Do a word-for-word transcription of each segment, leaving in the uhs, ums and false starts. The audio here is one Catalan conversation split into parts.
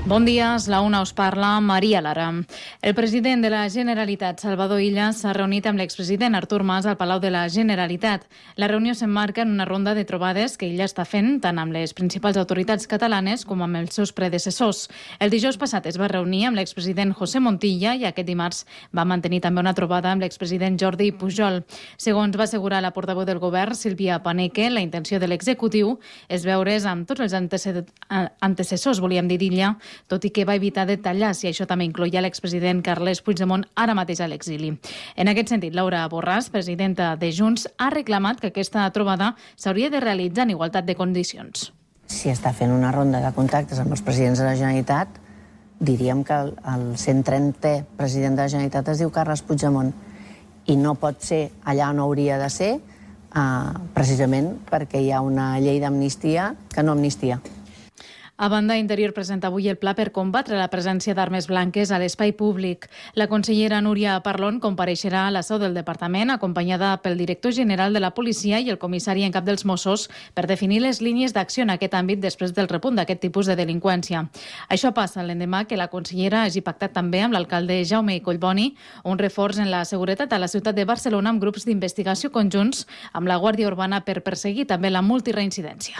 Bon dia, és la una, us parla Maria Lara. El president de la Generalitat, Salvador Illa, s'ha reunit amb l'expresident Artur Mas al Palau de la Generalitat. La reunió s'emmarca en una ronda de trobades que Illa està fent tant amb les principals autoritats catalanes com amb els seus predecessors. El dijous passat es va reunir amb l'expresident José Montilla i aquest dimarts va mantenir també una trobada amb l'expresident Jordi Pujol. Segons va assegurar la portaveu del govern, Sílvia Paneque, la intenció de l'executiu és veure's amb tots els antecessors, volíem dir, d'Illa, tot i que va evitar detallar si això també incloïa l'expresident Carles Puigdemont, ara mateix a l'exili. En aquest sentit, Laura Borràs, presidenta de Junts, ha reclamat que aquesta trobada s'hauria de realitzar en igualtat de condicions. Si està fent una ronda de contactes amb els presidents de la Generalitat, diríem que el, el cent trentè president de la Generalitat es diu Carles Puigdemont i no pot ser allà on hauria de ser eh, precisament perquè hi ha una llei d'amnistia que no amnistia. A banda, Interior presenta avui el pla per combatre la presència d'armes blanques a l'espai públic. La consellera Núria Parlon compareixerà a la seu del departament acompanyada pel director general de la policia i el comissari en cap dels Mossos per definir les línies d'acció en aquest àmbit després del repunt d'aquest tipus de delinqüència. Això passa l'endemà que la consellera hagi pactat també amb l'alcalde Jaume Collboni un reforç en la seguretat a la ciutat de Barcelona amb grups d'investigació conjunts amb la Guàrdia Urbana per perseguir també la multireincidència.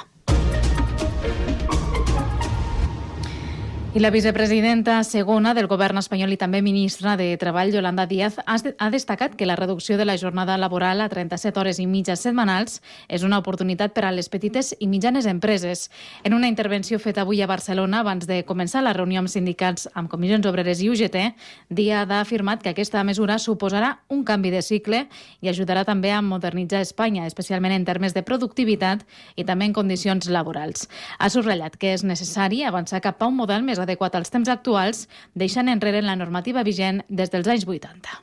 I la vicepresidenta segona del govern espanyol i també ministra de Treball, Yolanda Díaz, ha destacat que la reducció de la jornada laboral a trenta-set hores i mitja setmanals és una oportunitat per a les petites i mitjanes empreses. En una intervenció feta avui a Barcelona, abans de començar la reunió amb sindicats, amb comissions obreres i U G T, Díaz ha afirmat que aquesta mesura suposarà un canvi de cicle i ajudarà també a modernitzar Espanya, especialment en termes de productivitat i també en condicions laborals. Ha subratllat que és necessari avançar cap a un model més adequat als temps actuals, deixant enrere la normativa vigent des dels anys vuitanta.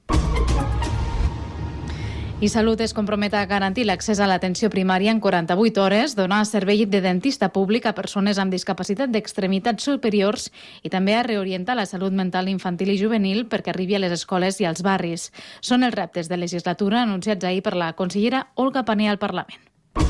I Salut es compromet a garantir l'accés a l'atenció primària en quaranta-vuit hores, donar servei de dentista públic a persones amb discapacitat d'extremitats superiors i també a reorientar la salut mental infantil i juvenil perquè arribi a les escoles i als barris. Són els reptes de legislatura anunciats ahir per la consellera Olga Pané al Parlament.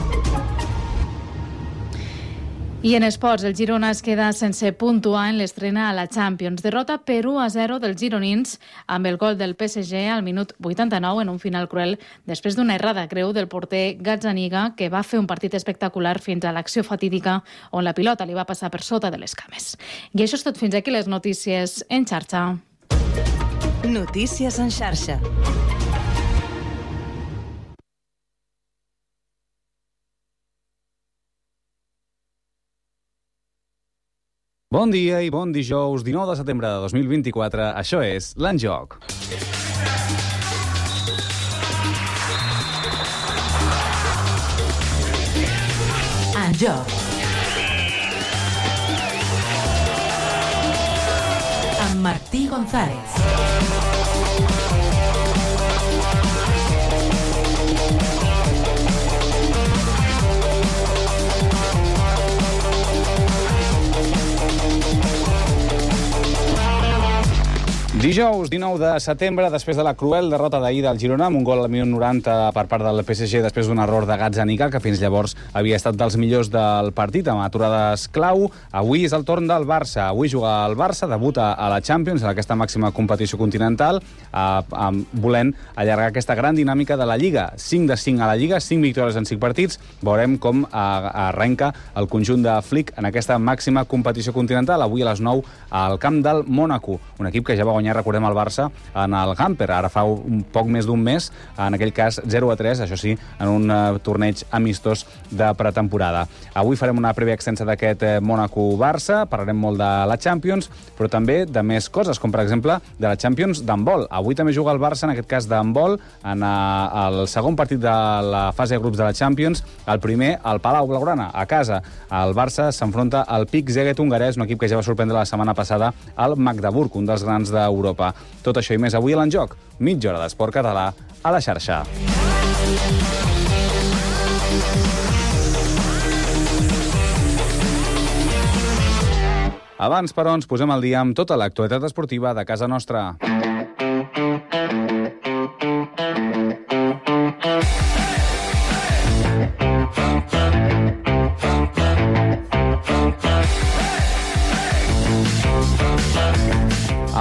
I en esports, el Girona es queda sense puntuar en l'estrena a la Champions. Derrota per u a zero dels gironins amb el gol del P S G al minut vuitanta-nou en un final cruel després d'una errada greu del porter Gazzaniga que va fer un partit espectacular fins a l'acció fatídica on la pilota li va passar per sota de les cames. I això és tot, fins aquí les notícies en xarxa. Notícies en xarxa. Bon dia i bon dijous, dinou de setembre de dos mil vint-i-quatre. Això és l'En Joc. En Joc. Amb Martí González. Dijous, dinou de setembre, després de la cruel derrota d'ahir del Girona, amb un gol al minut noranta per part del P S G després d'un error de Gazzaniga, que fins llavors havia estat dels millors del partit, amb aturades clau. Avui és el torn del Barça. Avui juga el Barça, debuta a la Champions, en aquesta màxima competició continental, eh, eh, volent allargar aquesta gran dinàmica de la Lliga. cinc de cinc a la Lliga, cinc victòries en cinc partits. Veurem com eh, arrenca el conjunt de Flick en aquesta màxima competició continental. Avui a les nou al camp del Mònaco, un equip que ja va guanyar, recordem, el Barça en el Gamper, ara fa un poc més d'un mes, en aquell cas zero a tres, això sí, en un uh, torneig amistós de pretemporada. Avui farem una prèvia extensa d'aquest uh, Mònaco-Barça, parlarem molt de la Champions, però també de més coses, com per exemple de la Champions d'handbol. Avui també juga el Barça, en aquest cas d'handbol, en uh, el segon partit de la fase de grups de la Champions, el primer al Palau Blaugrana, a casa. El Barça s'enfronta al Pick Szeged hongarès, un equip que ja va sorprendre la setmana passada al Magdeburg, un dels grans d'Europa. Tot això i més avui a l'En Joc. Mitja hora d'esport català a la xarxa. Abans, però, ens posem al dia amb tota l'actualitat esportiva de casa nostra.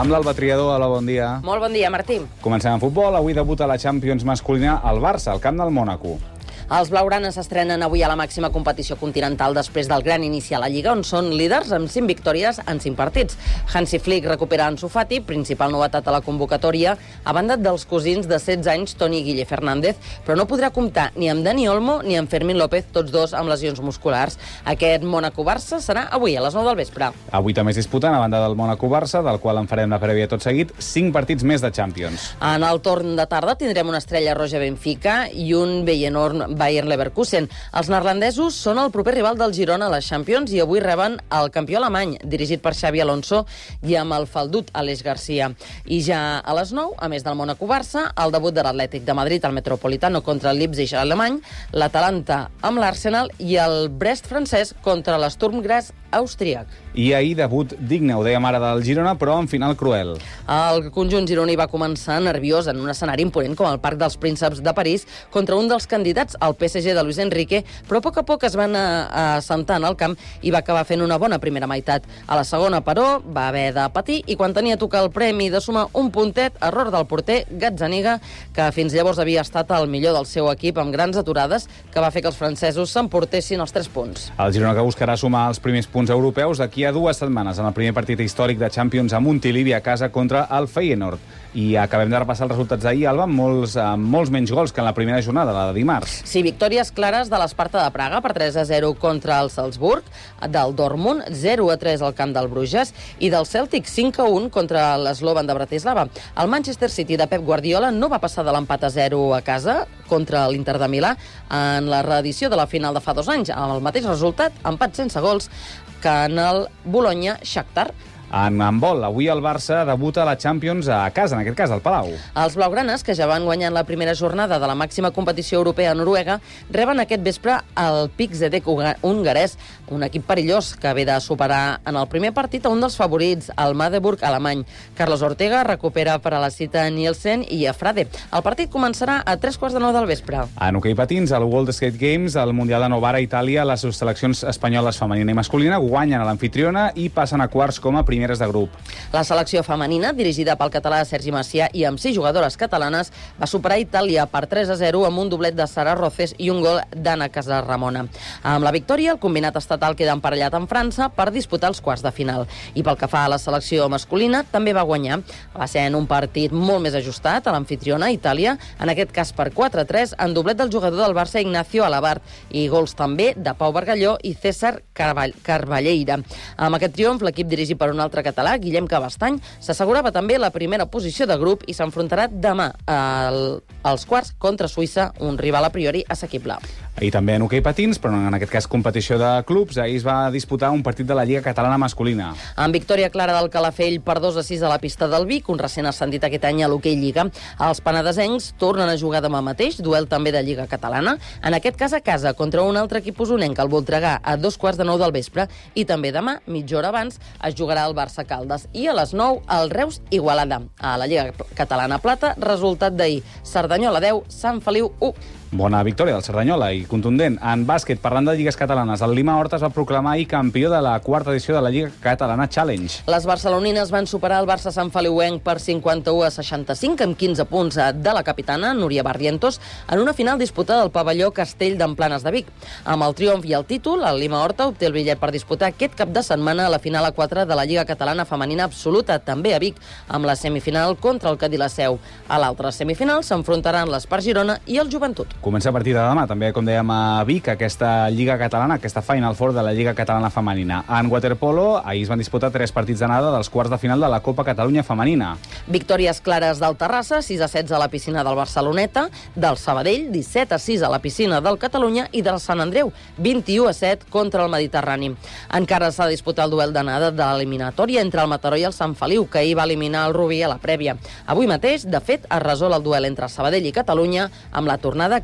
Amb l'Alba Triador, hola, bon dia. Molt bon dia, Martí. Comencem amb futbol. Avui debuta la Champions masculina al Barça, al camp del Mònaco. Els blaugranes s'estrenen avui a la màxima competició continental després del gran inici a la Lliga, on són líders amb cinc victòries en cinc partits. Hansi Flick recupera Ansu Fati, principal novetat a la convocatòria, a banda dels cosins de setze anys, Toni i Guille Fernández, però no podrà comptar ni amb Dani Olmo ni amb Fermín López, tots dos amb lesions musculars. Aquest Mònaco-Barça serà avui a les nou del vespre. Avui també es disputen, a banda del Mònaco-Barça, del qual en farem la prèvia tot seguit, cinc partits més de Champions. En el torn de tarda tindrem una Estrella Roja Benfica i un Feyenoord Bayer Leverkusen. Els neerlandesos són el proper rival del Girona a les Champions i avui reben el campió alemany, dirigit per Xabi Alonso i amb el faldut Aleix Garcia. I ja a les nou, a més del Mònaco-Barça, el debut de l'Atlètic de Madrid al Metropolitano contra el Leipzig alemany, l'Atalanta amb l'Arsenal i el Brest francès contra l'Sturm Graz austríac. I ahir debut digne, ho dèiem ara, del Girona, però en final cruel. El conjunt gironí va començar nerviós en un escenari imponent com el Parc dels Prínceps de París contra un dels candidats al P S G de Luis Enrique, però a poc a poc es van assentar en el camp i va acabar fent una bona primera meitat. A la segona, però, va haver de patir i quan tenia a tocar el premi de sumar un puntet, error del porter Gazzaniga, que fins llavors havia estat el millor del seu equip amb grans aturades, que va fer que els francesos s'emportessin els tres punts. El Girona, que buscarà sumar els primers punts europeus d'aquí a dues setmanes en el primer partit històric de Champions a Montilivi a casa contra el Feyenoord. I acabem de repassar els resultats d'ahir, Alba, amb molts, amb molts menys gols que en la primera jornada, la de dimarts. Sí, victòries clares de l'Esparta de Praga per tres a zero contra el Salzburg, del Dortmund zero a tres al camp del Bruges i del Celtic cinc a un contra l'Slovan de Bratislava. El Manchester City de Pep Guardiola no va passar de l'empat a zero a casa contra l'Inter de Milà en la reedició de la final de fa dos anys, amb el mateix resultat, empat sense gols, que en el Bologna-Shakhtar. En handbol, avui el Barça debuta a la Champions a casa, en aquest cas al Palau. Els blaugranes, que ja van guanyar la primera jornada de la màxima competició europea a Noruega, reben aquest vespre el P I K Z hongarès, un equip perillós que ve de superar en el primer partit a un dels favorits, el Magdeburg alemany. Carlos Ortega recupera per a la cita Nielsen i a Frade. El partit començarà a tres quarts de nou del vespre. En hoquei patins, al World Skate Games, al Mundial de Novara a Itàlia, les seleccions espanyoles femenina i masculina guanyen a l'anfitriona i passen a quarts com a primeres de grup. La selecció femenina, dirigida pel català Sergi Macià i amb sis jugadores catalanes, va superar Itàlia per tres a zero amb un doblet de Sara Roces i un gol d'Anna Casarramona. Amb la victòria, el combinat estatal queda emparellat amb França per disputar els quarts de final. I pel que fa a la selecció masculina, també va guanyar. Va ser en un partit molt més ajustat a l'anfitriona, Itàlia, en aquest cas per quatre a tres, en doblet del jugador del Barça Ignacio Alabart i gols també de Pau Bargalló i César Carvall Carballeira. Amb aquest triomf, l'equip dirigit per un altre català, Guillem Cabastany, s'assegurava també la primera posició de grup i s'enfrontarà demà al, als quarts contra Suïssa, un rival a priori assequible. I també en hoquei patins, però en aquest cas competició de clubs, ahir es va disputar un partit de la Lliga Catalana masculina. Amb victòria clara del Calafell per dos a sis a la pista del Vic, un recent ascendit aquest any a l'hoquei Lliga. Els penedesencs tornen a jugar demà mateix, duel també de Lliga Catalana, en aquest cas a casa contra un altre equip usonenc, el Voltregà, a dos quarts de nou del vespre, i també demà, mitja hora abans, es jugarà el Barça Caldes i a les nou el Reus Igualada. A la Lliga Catalana Plata, resultat d'ahir, Cerdanyola deu, Sant Feliu u. Bona victòria del Cerdanyola i contundent. En bàsquet, parlant de lligues catalanes, el Lima Horta es va proclamar ahir campió de la quarta edició de la Lliga Catalana Challenge. Les barcelonines van superar el Barça Sant Feliuenc per cinquanta-u a seixanta-cinc amb quinze punts de la capitana, Núria Barrientos, en una final disputada al pavelló Castell d'Emplanes de Vic. Amb el triomf i el títol, el Lima Horta obté el bitllet per disputar aquest cap de setmana a la final a quatre de la Lliga Catalana Femenina Absoluta, també a Vic, amb la semifinal contra el Cadí la Seu. A l'altra semifinal s'enfrontaran l'Espart Girona i el Joventut. Comença a partir de demà, també, com dèiem, a Vic, aquesta Lliga Catalana, aquesta Final Four de la Lliga Catalana Femenina. En waterpolo, ahir es van disputar tres partits d'anada dels quarts de final de la Copa Catalunya Femenina. Victòries clares del Terrassa, sis a setze a la piscina del Barceloneta, del Sabadell, disset a sis a la piscina del Catalunya i del Sant Andreu, vint-i-u a set contra el Mediterrani. Encara s'ha disputat el duel d'anada de l'eliminatòria entre el Mataró i el Sant Feliu, que ahir va eliminar el Rubí a la prèvia. Avui mateix, de fet, es resol el duel entre Sabadell i Catalunya amb la tornada a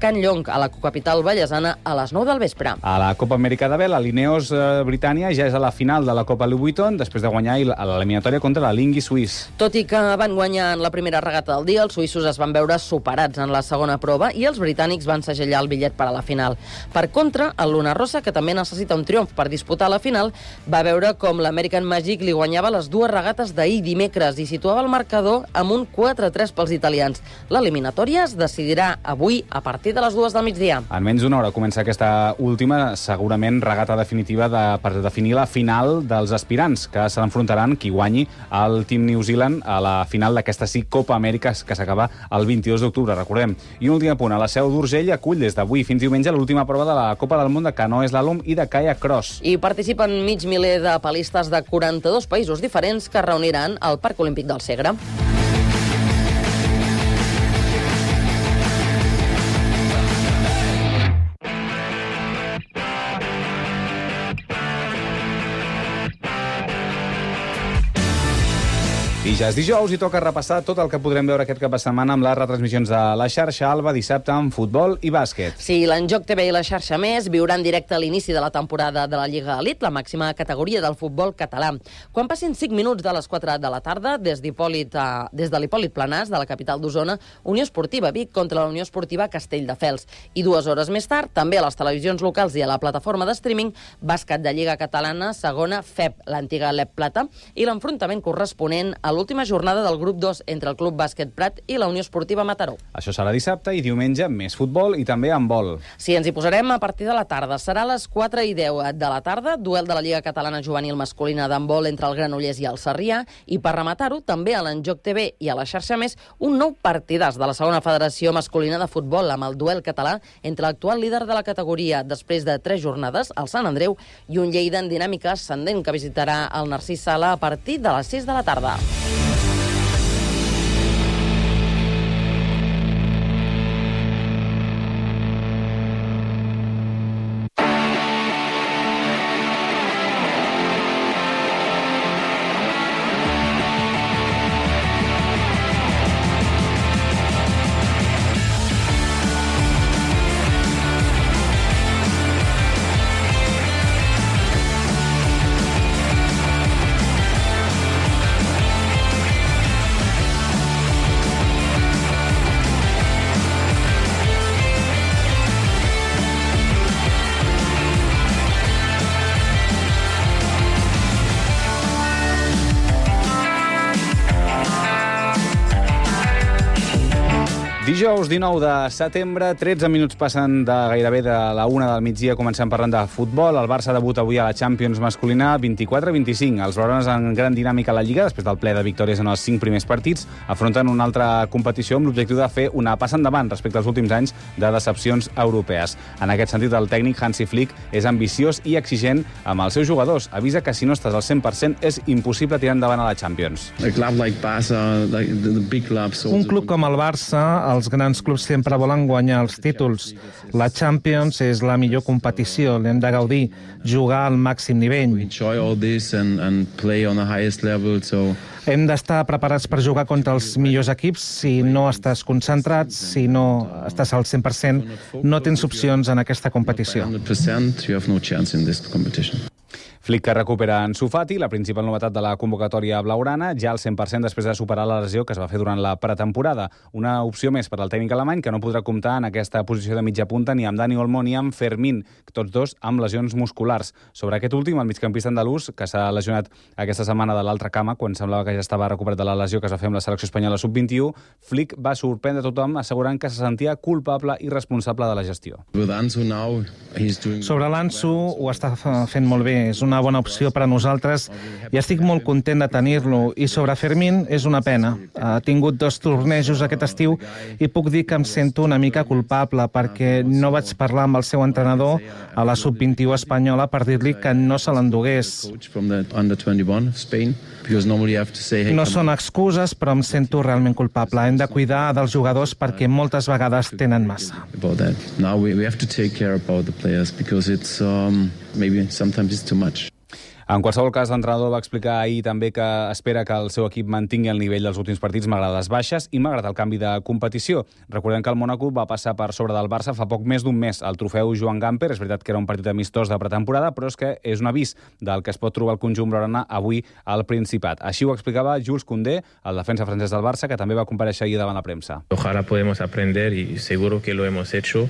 Can Llong, a la capital vallesana, a les nou del vespre. A la Copa Amèrica de Bel, la l'Ineos eh, Britània ja és a la final de la Copa Louis Vuitton després de guanyar a l'eliminatòria contra la Lingui suís. Tot i que van guanyar en la primera regata del dia, els suïssos es van veure superats en la segona prova i els britànics van segellar el bitllet per a la final. Per contra, el Luna Rossa, que també necessita un triomf per disputar la final, va veure com l'American Magic li guanyava les dues regates d'ahir dimecres i situava el marcador amb un quatre a tres pels italians. L'eliminatòria es decidirà avui a partir de les dues del migdia. En menys d'una hora comença aquesta última, segurament regata definitiva de, per definir la final dels aspirants, que se l'enfrontaran qui guanyi el Team New Zealand a la final d'aquesta sí Copa Amèrica que s'acaba el vint-i-dos d'octubre, recordem. I un últim punt, a la Seu d'Urgell acull des d'avui fins diumenge l'última prova de la Copa del Món de canoa slalom i de kayak cross. I participen mig miler de palistes de quaranta-dos països diferents que es reuniran al Parc Olímpic del Segre. I ja és dijous i toca repassar tot el que podrem veure aquest cap de setmana amb les retransmissions de la xarxa Alba dissabte amb futbol i bàsquet. Sí, l'Enjoc T V i la xarxa Més viuran directe a l'inici de la temporada de la Lliga Elite, la màxima categoria del futbol català. Quan passin cinc minuts de les quatre de la tarda, des d'Hipòlit a, des de l'Hipòlit Planàs, de la capital d'Osona, Unió Esportiva Vic contra la Unió Esportiva Castelldefels. I dues hores més tard, també a les televisions locals i a la plataforma de streaming, bàsquet de Lliga Catalana, segona F E P, l'antiga L E P Plata, i l'enfrontament corresponent a l'última jornada del grup dos entre el Club Bàsquet Prat i la Unió Esportiva Mataró. Això serà dissabte i diumenge més futbol i també handbol. Sí, ens hi posarem a partir de la tarda. Serà a les quatre i deu de la tarda, duel de la Lliga Catalana Juvenil Masculina d'handbol entre el Granollers i el Sarrià, i per rematar-ho, també a l'Enjoc T V i a la xarxa Més, un nou partidàs de la segona federació masculina de futbol amb el duel català entre l'actual líder de la categoria després de tres jornades, el Sant Andreu, i un Lleida en dinàmica ascendent que visitarà el Narcís Sala a partir de les sis de la tarda. Dijous dinou de setembre, tretze minuts passen de gairebé de la una del migdia, comencem parlant de futbol. El Barça debuta avui a la Champions masculina vint-i-quatre a vint-i-cinc. Els blaugranes en gran dinàmica a la Lliga, després del ple de victòries en els cinc primers partits, afronten una altra competició amb l'objectiu de fer una passa endavant respecte als últims anys de decepcions europees. En aquest sentit, el tècnic Hansi Flick és ambiciós i exigent amb els seus jugadors. Avisa que si no estàs al cent per cent és impossible tirar endavant a la Champions. Un club com el Barça, els grans clubs sempre volen guanyar els títols. La Champions és la millor competició, l'hem de gaudir, jugar al màxim nivell. Hem d'estar preparats per jugar contra els millors equips. Si no estàs concentrat, si no estàs al cent per cent, no tens opcions en aquesta competició. Flick que recupera Ansu Fati, la principal novetat de la convocatòria blaugrana, ja al cent per cent després de superar la lesió que es va fer durant la pretemporada. Una opció més per al tècnic alemany, que no podrà comptar en aquesta posició de mitja punta ni amb Dani Olmo ni amb Fermín, tots dos amb lesions musculars. Sobre aquest últim, el migcampista andalús, que s'ha lesionat aquesta setmana de l'altra cama, quan semblava que ja estava recuperat de la lesió que es va fer amb la selecció espanyola sub vint-i-u, Flick va sorprendre tothom assegurant que se sentia culpable i responsable de la gestió. Sobre l'Ansu ho està fent molt bé, és una bona opció per a nosaltres i estic molt content de tenir-lo. I sobre Fermín és una pena. Ha tingut dos tornejos aquest estiu i puc dir que em sento una mica culpable perquè no vaig parlar amb el seu entrenador a la sub vint-i-u espanyola per dir-li que no se l'endugués. No són excuses, però em sento realment culpable. Hem de cuidar dels jugadors perquè moltes vegades tenen massa. En qualsevol cas, l'entrenador va explicar ahir també que espera que el seu equip mantingui el nivell dels últims partits malgrat les baixes i malgrat el canvi de competició. Recordem que el Mònaco va passar per sobre del Barça fa poc més d'un mes al trofeu Joan Gamper. És veritat que era un partit amistós de pretemporada, però és que és un avís del que es pot trobar el conjunt blaugrana avui al Principat. Així ho explicava Jules Koundé, el defensa francès del Barça, que també va comparèixer ahir davant la premsa. Ojalá podemos aprender y seguro que lo hemos hecho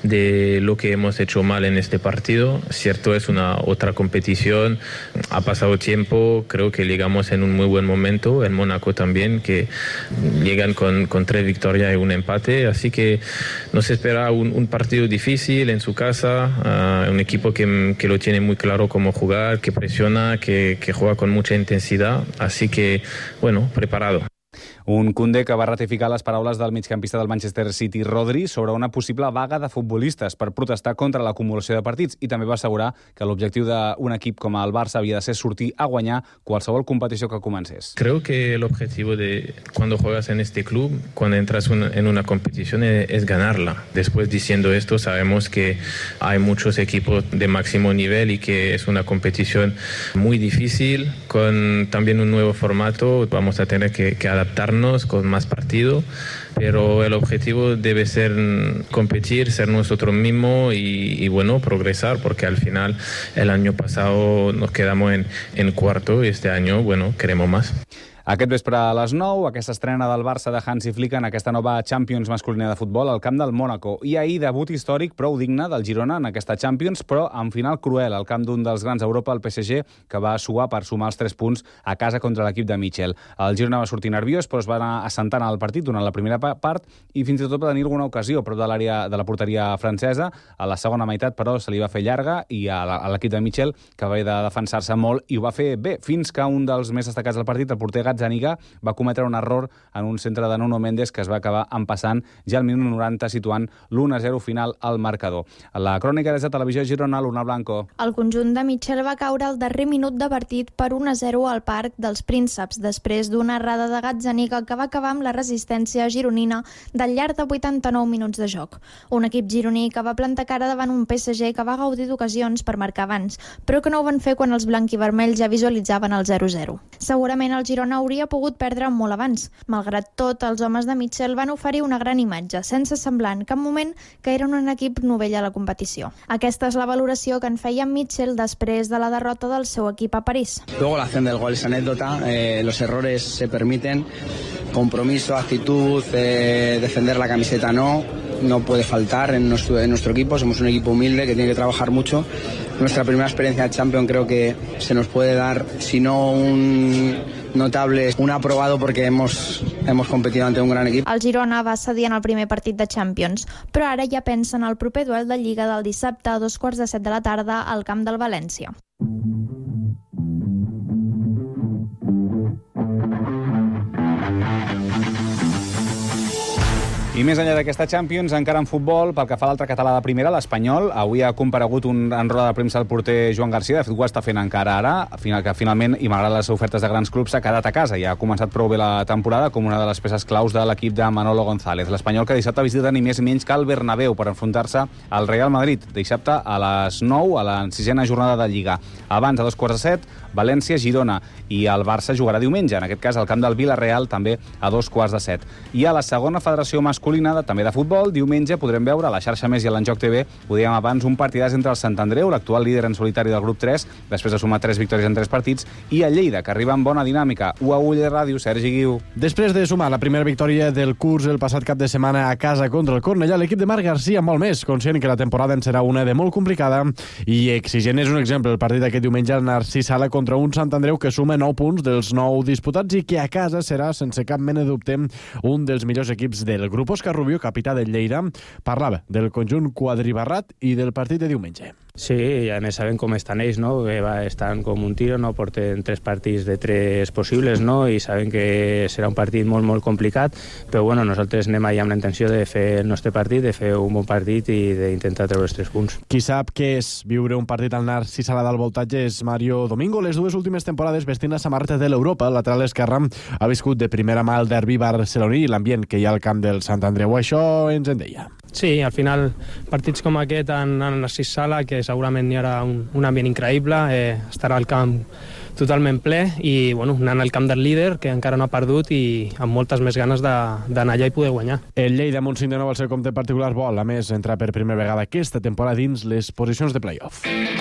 de lo que hemos hecho mal en este partido. Cierto, es una otra competición. Ha pasado tiempo, creo que llegamos en un muy buen momento, en Mónaco también, que llegan con, con tres victorias y un empate, así que nos espera un, un partido difícil en su casa, uh, un equipo que, que lo tiene muy claro cómo jugar, que presiona, que, que juega con mucha intensidad, así que, bueno, preparado. Un Koundé que va ratificar les paraules del migcampista del Manchester City, Rodri, sobre una possible vaga de futbolistes per protestar contra l'acumulació de partits i també va assegurar que l'objectiu d'un equip com el Barça havia de ser sortir a guanyar qualsevol competició que comencés. Creo que el objetivo de cuando juegas en este club, cuando entras un, en una competición, es, es ganarla. Después, diciendo esto, sabemos que hay muchos equipos de máximo nivel y que es una competición muy difícil, con también un nuevo formato. Vamos a tener que, que adaptarnos con más partido, pero el objetivo debe ser competir, ser nosotros mismos y, y bueno, progresar, porque al final el año pasado nos quedamos en, en cuarto y este año, bueno, queremos más. Aquest vespre a les nou, aquesta estrena del Barça de Hansi Flick en aquesta nova Champions masculina de futbol al camp del Mònaco. I ahir debut històric prou digne del Girona en aquesta Champions, però amb final cruel al camp d'un dels grans d'Europa, el P S G, que va suar per sumar els tres punts a casa contra l'equip de Michel. El Girona va sortir nerviós, però es va anar assentant al partit durant la primera part i fins i tot va tenir alguna ocasió prop de l'àrea de la porteria francesa. A la segona meitat, però, se li va fer llarga i a l'equip de Michel, que va haver de defensar-se molt, i ho va fer bé, fins que un dels més destacats del partit, el porter Gazzaniga, va cometre un error en un centre de Nuno Méndez que es va acabar empassant ja al minut noranta, situant l'u a zero final al marcador. A la crònica des de Televisió Girona, Luna Blanco. El conjunt de Michel va caure al darrer minut de partit per un a zero al Parc dels Prínceps, després d'una errada de Gazzaniga que va acabar amb la resistència gironina del llarg de vuitanta-nou minuts de joc. Un equip gironí que va plantar cara davant un P S G que va gaudir d'ocasions per marcar abans, però que no ho van fer quan els blanquivermells ja visualitzaven el zero a zero. Segurament el Girona hauria pogut perdre molt abans. Malgrat tot, els homes de Michel van oferir una gran imatge, sense semblar en cap moment que eren un equip novell a la competició. Aquesta és la valoració que en feia Michel després de la derrota del seu equip a París. Luego la acción del gol es anécdota, eh, los errores se permiten, compromiso, actitud, eh, defender la camiseta no, no puede faltar en nuestro, en nuestro equipo. Somos un equipo humilde que tiene que trabajar mucho. Nuestra primera experiencia de Champions creo que se nos puede dar, si no un notable, un aprobado, porque hemos, hemos competido ante un gran equip. El Girona va cedir en el primer partit de Champions, però ara ja pensa en el proper duel de Lliga del dissabte a dos quarts de set de la tarda al camp del València. I més enllà d'aquesta Champions, encara en futbol, pel que fa a l'altre català de primera, l'Espanyol, avui ha comparegut un, en roda de premsa el porter Joan Garcia, de fet ho està fent encara ara, final, que finalment, i malgrat les ofertes de grans clubs, s'ha quedat a casa i ha començat prou bé la temporada com una de les peces claus de l'equip de Manolo González. L'Espanyol que dissabte visita ni més ni menys que el Bernabéu per enfrontar-se al Real Madrid, dissabte a les nou, a la sisena jornada de Lliga. Abans, a dos quarts de set, València, Girona, i el Barça jugarà diumenge, en aquest cas al camp del Villarreal, també a dos quarts de set. I a la segona federació masculina, també de futbol, diumenge podrem veure a la xarxa Més i a l'Enjoc T V, ho dèiem abans, un partidàs entre el Sant Andreu, l'actual líder en solitari del grup tres, després de sumar tres victòries en tres partits, i el Lleida, que arriba amb bona dinàmica. U a Ull de Ràdio, Sergi Guiu. Després de sumar la primera victòria del curs el passat cap de setmana a casa contra el Cornellà, l'equip de Marc Garcia molt més, conscient que la temporada en serà una de molt complicada i exigent. És un exemple el partit d'aquest diumenge al Narcís Sala contra un Sant Andreu que suma nou punts dels nou disputats i que a casa serà, sense cap mena de dubte, un dels millors equips del grup. Òscar Rubio, capità del Lleida, parlava del conjunt quadribarrat i del partit de diumenge. Sí, i a més sabem com estan ells, no? Que va, estan com un tiro, no? Porten tres partits de tres possibles, no? I saben que serà un partit molt, molt complicat, però bueno, nosaltres anem allà amb la intenció de fer el nostre partit, de fer un bon partit i d'intentar treure els tres punts. Qui sap què és viure un partit al Narcís Sala del voltatge és Mario Domingo. Les dues últimes temporades vestint la samarreta de l'Europa, el lateral esquerre ha viscut de primera mà el derbi barceloní i l'ambient que hi ha al camp del Sant Andreu. Això ens en deia. Sí, al final partits com aquest en, en Narcís Sala, que segurament hi haurà un, un ambient increïble, eh, estarà el camp totalment ple i bueno, anant al camp del líder, que encara no ha perdut i amb moltes més ganes d'anar allà i poder guanyar. El Lleida Montseny de nou al seu compte particular vol, a més, entrar per primera vegada aquesta temporada dins les posicions de play-off.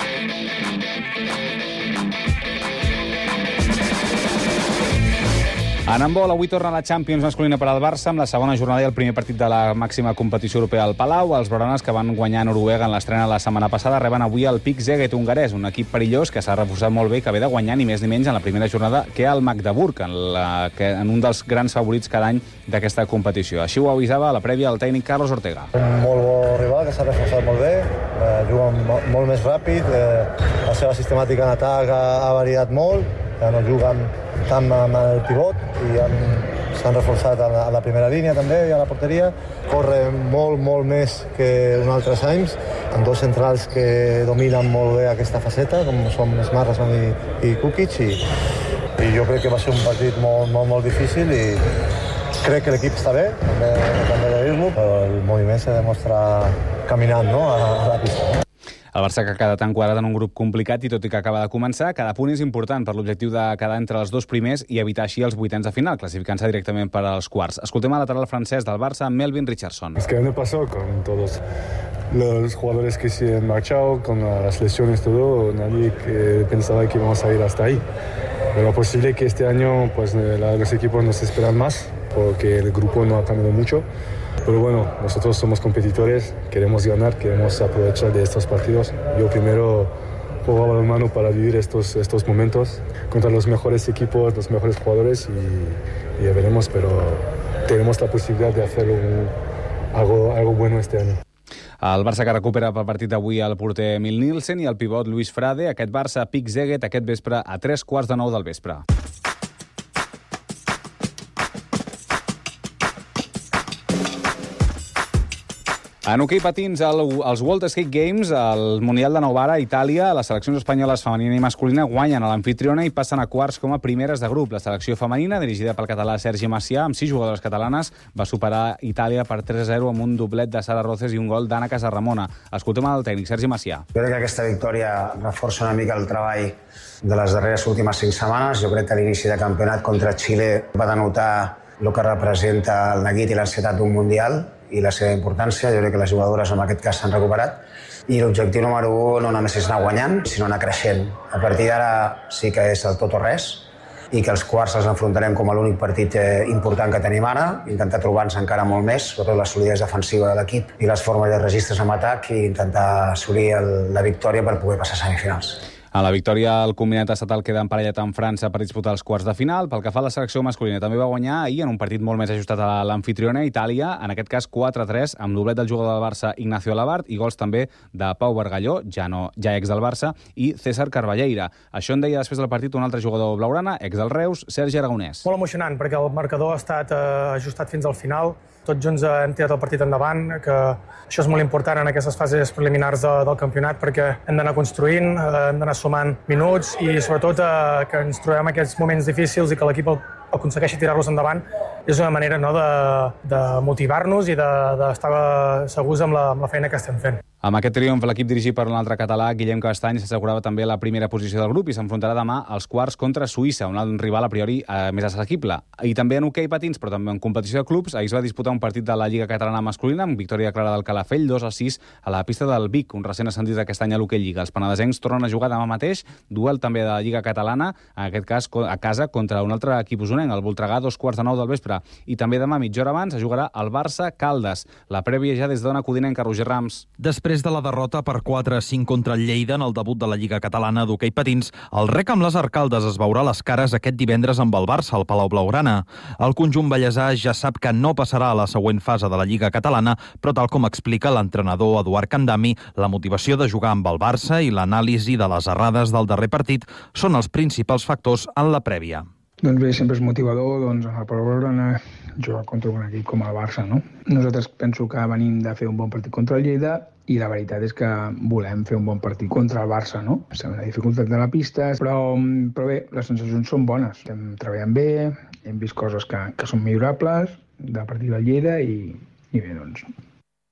En handbol, avui torna la Champions masculina per al Barça amb la segona jornada i el primer partit de la màxima competició europea al Palau. Els blaugranes, que van guanyar a Noruega en l'estrena la setmana passada, reben avui el Pick Szeged hongarès, un equip perillós que s'ha reforçat molt bé i que ve de guanyar ni més ni menys en la primera jornada que el Magdeburg, en, la, que, en un dels grans favorits cada any d'aquesta competició. Així ho avisava a la prèvia el tècnic Carlos Ortega. Un molt bo rival que s'ha reforçat molt bé, eh, juga molt més ràpid, eh, la seva sistemàtica en atac ha, ha variat molt, ja no juguen tant amb el pivot i s'han reforçat a la, a la primera línia també i a la porteria. Corre molt, molt més que uns altres anys, amb dos centrals que dominen molt bé aquesta faceta, com són Smartson i, i Kukic, i, i jo crec que va ser un partit molt, molt, molt difícil i crec que l'equip està bé, també, també de dir-lo, però el moviment se demostra caminant, no?, a, a la pista. El Barça, que ha quedat enquadrat en un grup complicat i tot i que acaba de començar, cada punt és important per l'objectiu de quedar entre els dos primers i evitar així els vuitens de final, clasificant-se directament per als quarts. Escoltem al lateral francès del Barça, Melvin Richardson. Es que no pasó con todos los jugadores que se han marchado, con las lesiones, todo, nadie que pensaba que íbamos a ir hasta ahí. Pero es posible que este año pues, los equipos nos esperan más, porque el grupo no ha cambiado mucho. Pero bueno, nosotros somos competidores, queremos ganar, queremos aprovechar de estos partidos. Yo primero juego a la mano para vivir estos, estos momentos contra los mejores equipos, los mejores jugadores y, y ya veremos, pero tenemos la posibilidad de hacer un, algo, algo bueno este año. El Barça, que recupera pel partit d'avui el porter Emil Nielsen i el pivot Luis Frade. Aquest Barça, Pick Szeged, aquest vespre a tres quarts de nou del vespre. En hoquei patins, el, els World Skate Games, el Mundial de Novara, a Itàlia, les seleccions espanyoles femenina i masculina guanyen a l'amfitriona i passen a quarts com a primeres de grup. La selecció femenina, dirigida pel català Sergi Macià, amb sis jugadores catalanes, va superar Itàlia per tres a zero amb un doblet de Sara Roces i un gol d'Anna Casarramona. Escoltem el tècnic Sergi Macià. Jo crec que aquesta victòria reforça una mica el treball de les darreres últimes cinc setmanes. Jo crec que l'inici de campionat contra Xile va denotar el que representa el neguit i l'ansietat d'un Mundial i la seva importància. Jo crec que les jugadores en aquest cas s'han recuperat i l'objectiu número un no només és anar guanyant, sinó anar creixent. A partir d'ara sí que és el tot o res i que els quarts els enfrontarem com a l'únic partit important que tenim ara, intentar trobar-nos encara molt més, sobretot la solidesa defensiva de l'equip i les formes de registres amb atac i intentar assolir el, la victòria per poder passar a semifinals. En la victòria, el combinat estatal queda emparellat amb França per disputar els quarts de final. Pel que fa a la selecció masculina, també va guanyar ahir en un partit molt més ajustat a l'amfitriona, Itàlia, en aquest cas quatre a tres, amb doblet del jugador del Barça Ignacio Alabart i gols també de Pau Bargalló, ja, no, ja ex del Barça, i César Carballeira. Això en deia després del partit un altre jugador blaugrana, ex del Reus, Sergi Aragonès. Molt emocionant, perquè el marcador ha estat eh, ajustat fins al final. Tots junts hem tirat el partit endavant, que això és molt important en aquestes fases preliminars de, del campionat, perquè hem d'anar construint, eh, hem d'anar sumant minuts i sobretot eh, que ens trobem aquests moments difícils i que l'equip aconsegueixi tirar-los endavant és una manera, no, de, de motivar-nos i d'estar de, segurs amb la, amb la feina que estem fent. Amb aquest triomf, l'equip dirigit per un altre català, Guillem Castany, s'assegurava també la primera posició del grup i s'enfrontarà demà als quarts contra Suïssa, un rival a priori eh, més assequible. I també en hoquei patins, però també en competició de clubs, ahir es va disputar un partit de la Lliga Catalana masculina amb victòria clara del Calafell, dos a sis a la pista del Vic, un recent ascendit d'aquest any a l'hoquei Lliga. Els penedesencs tornen a jugar demà mateix, duel també de la Lliga Catalana, en aquest cas a casa contra un altre equip usonenc, el Voltregà, dos quarts de nou del vespre. I també demà, mitja hora abans, es jugarà el Barça-Caldes. La prèvia ja des d'Ona Codinenca, Roger Rams. Després de la derrota per quatre a cinc contra el Lleida en el debut de la Lliga Catalana d'hoquei patins, el rec amb les Arcaldes es veurà les cares aquest divendres amb el Barça al Palau Blaugrana. El conjunt bellesà ja sap que no passarà a la següent fase de la Lliga Catalana, però tal com explica l'entrenador Eduard Candami, la motivació de jugar amb el Barça i l'anàlisi de les errades del darrer partit són els principals factors en la prèvia. Doncs bé, sempre és motivador, doncs, a Palau Blaugrana jugar contra un equip com el Barça, no? Nosaltres penso que venim de fer un bon partit contra el Lleida i la veritat és que volem fer un bon partit contra el Barça, no? Sabem la dificultat de la pista, però, però bé, les sensacions són bones. Estem treballant bé, hem vist coses que, que són millorables de partir del Lleida i, i bé, doncs,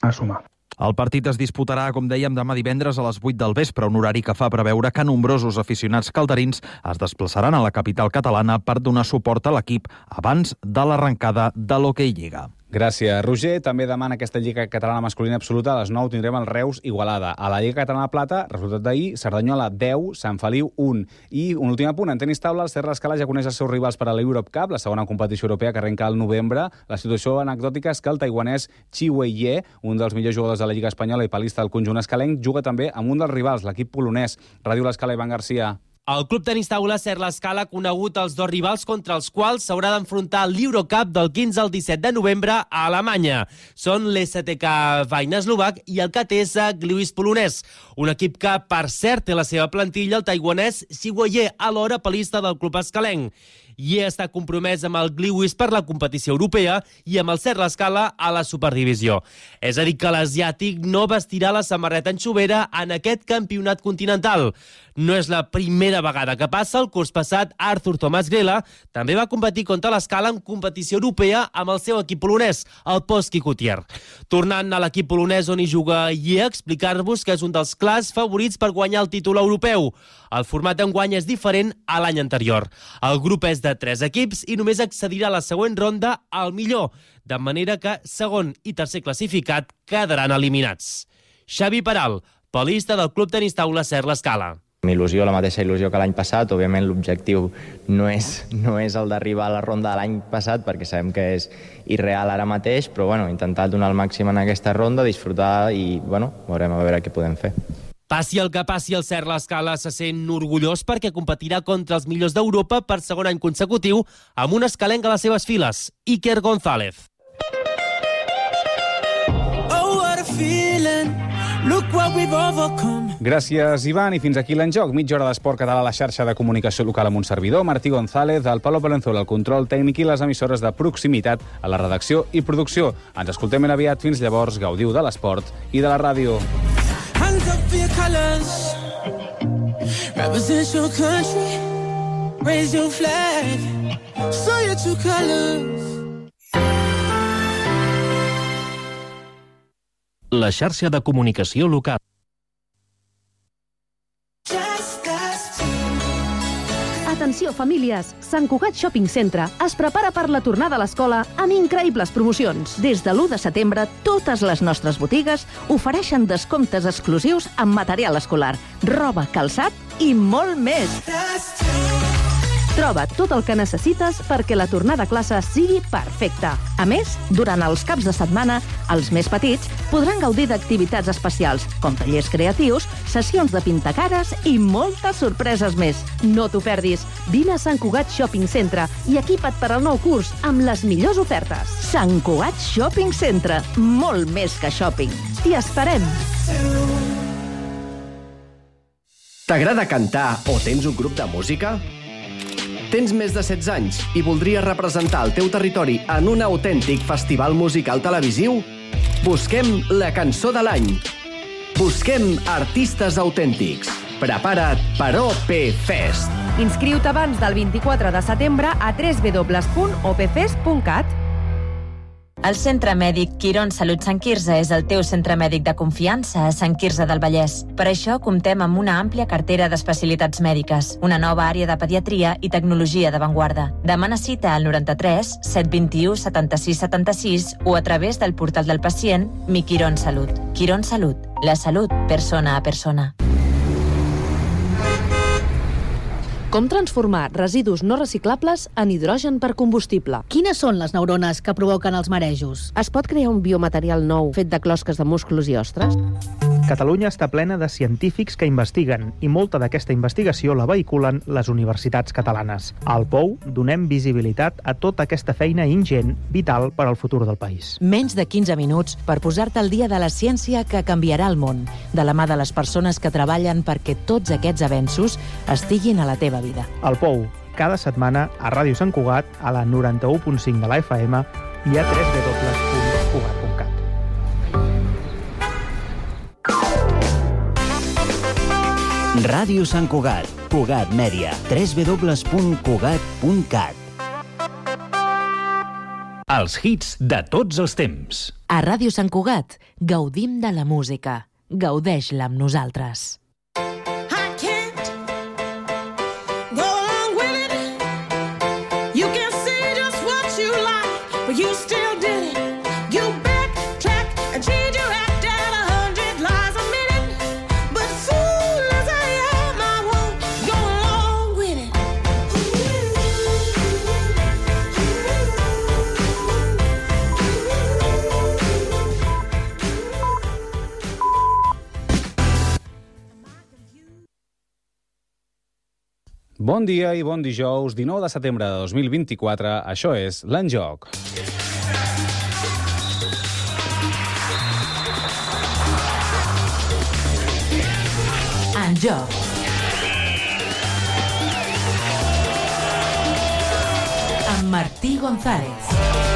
a sumar. El partit es disputarà, com dèiem, demà divendres a les vuit del vespre, un horari que fa preveure que nombrosos aficionats calderins es desplaçaran a la capital catalana per donar suport a l'equip abans de l'arrencada de l'Hockey Lliga. Gràcies, Roger. També demà en aquesta Lliga Catalana Masculina Absoluta a les nou tindrem el Reus Igualada. A la Lliga Catalana Plata, resultat d'ahir, Cerdanyola deu, Sant Feliu un. I un últim apunt, en tenis taula, el Serra Escala ja coneix els seus rivals per a l'Europe Cup, la segona competició europea que arrenca al novembre. La situació anecdòtica és que el taiwanès Chi Wei-ye, un dels millors jugadors de la Lliga Espanyola i palista del conjunt escalenc, juga també amb un dels rivals, l'equip polonès. Ràdio l'Escala, Ivan Garcia. El club tenis taula Ser l'Escala ha conegut els dos rivals contra els quals s'haurà d'enfrontar l'Eurocup del quinze al disset de novembre a Alemanya. Són l'S T K Vain eslovac i el K T S Gliwice polonès. Un equip que, per cert, té la seva plantilla el taiwanès Chi Wei-ye, alhora palista del club escalenc. Ye està compromès amb el Gliwice per la competició europea i amb el Ser l'Escala a la Superdivisió. És a dir, que l'asiàtic no vestirà la samarreta anxovera en aquest campionat continental. No és la primera vegada que passa. El curs passat, Arthur Thomas Grela també va competir contra l'Escala en competició europea amb el seu equip polonès, el Polski Kutier. Tornant a l'equip polonès on hi juga Ye, explicar-vos que és un dels clars favorits per guanyar el títol europeu. El format d'enguany és diferent a l'any anterior. El grup és de tres equips i només accedirà a la següent ronda al millor, de manera que segon i tercer classificat quedaran eliminats. Xavi Peral, palista del club tenis taula Ser l'Escala. Una il·lusió, la mateixa il·lusió que l'any passat. Òbviament l'objectiu no és, no és el d'arribar a la ronda de l'any passat, perquè sabem que és irreal ara mateix, però bueno, intentar donar el màxim en aquesta ronda, disfrutar i bueno, veurem a veure què podem fer. Passi el que passi, el Ser l'Escala se sent orgullós perquè competirà contra els millors d'Europa per segon any consecutiu amb un escalenc a les seves files, Iker González. Oh, what a feeling. Look what we've overcome. Gràcies, Ivan. I fins aquí l'Enjoc. Mitja hora d'esport català a la xarxa de comunicació local amb un servidor, Martí González, el Pablo Palenzuela, el control tècnic i les emissores de proximitat a la redacció i producció. Ens escoltem ben aviat. Fins llavors, gaudiu de l'esport i de la ràdio. Hands up for your colors. Represent your country. Raise your flag. Show your true colors. La xarxa de comunicació local. Atenció, famílies! Sant Cugat Shopping Centre es prepara per la tornada a l'escola amb increïbles promocions. Des de l'u de setembre, totes les nostres botigues ofereixen descomptes exclusius en material escolar, roba, calçat i molt més. Troba tot el que necessites perquè la tornada a classe sigui perfecta. A més, durant els caps de setmana, els més petits podran gaudir d'activitats especials, com tallers creatius, sessions de pintacares i moltes sorpreses més. No t'ho perdis. Vine a Sant Cugat Shopping Centre i equipa't per al nou curs amb les millors ofertes. Sant Cugat Shopping Centre. Molt més que shopping. T'hi esperem. T'agrada cantar o tens un grup de música? Tens més de setze anys i voldries representar el teu territori en un autèntic festival musical televisiu? Busquem la cançó de l'any. Busquem artistes autèntics. Prepara't per O P Fest. Inscriu-te abans del vint-i-quatre de setembre a w w w punt o p fest punt cat. El Centre Mèdic Quirón Salut Sant Quirze és el teu centre mèdic de confiança a Sant Quirze del Vallès. Per això comptem amb una àmplia cartera d'especialitats mèdiques, una nova àrea de pediatria i tecnologia d'avantguarda. Demana cita al noranta-tres set vint-i-u setanta-sis setanta-sis o a través del portal del pacient Mi Quirón Salut. Quirón Salut, la salut persona a persona. Com transformar residus no reciclables en hidrogen per combustible? Quines són les neurones que provoquen els marejos? Es pot crear un biomaterial nou fet de closques de músculs i ostres? Catalunya està plena de científics que investiguen i molta d'aquesta investigació la vehiculen les universitats catalanes. Al Pou donem visibilitat a tota aquesta feina ingent, vital per al futur del país. Menys de quinze minuts per posar-te al dia de la ciència que canviarà el món, de la mà de les persones que treballen perquè tots aquests avenços estiguin a la teva vida. Al Pou, cada setmana a Ràdio Sant Cugat, a la noranta-u punt cinc de la F M i a w w w punt cugat punt cat. Ràdio Sant Cugat, Cugat Mèdia, w w w punt cugat punt cat. Els hits de tots els temps. A Ràdio Sant Cugat gaudim de la música. Gaudeix-la amb nosaltres. Bon dia i bon dijous, dinou de setembre de dos mil vint-i-quatre. Això és l'Enjoc. Enjoc. Amb Martí González.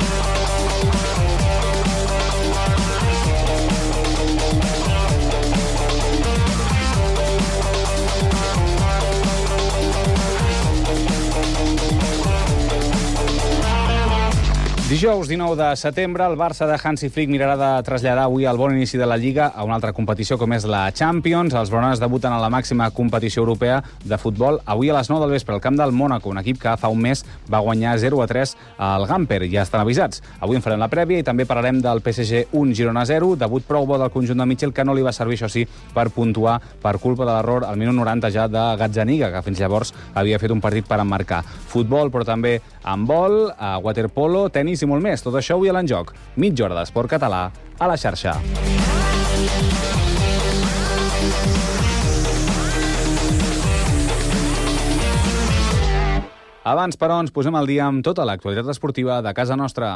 Dijous dinou de setembre, el Barça de Hansi Flick mirarà de traslladar avui el bon inici de la Lliga a una altra competició com és la Champions. Els blaugranes debuten a la màxima competició europea de futbol avui a les nou del vespre al camp del Mònaco, un equip que fa un mes va guanyar zero a tres al Gamper. Ja estan avisats. Avui en farem la prèvia i també parlarem del P S G un, Girona zero, debut prou bo del conjunt de Michel, que no li va servir, això sí, per puntuar per culpa de l'error al minut noranta ja de Gazzaniga, que fins llavors havia fet un partit per emmarcar. Futbol, però també handbol, waterpolo, tenis i molt més. Tot això avui a l'Enjoc. Mitja hora d'esport català a la xarxa. Abans, però, ens posem al dia amb tota l'actualitat esportiva de casa nostra.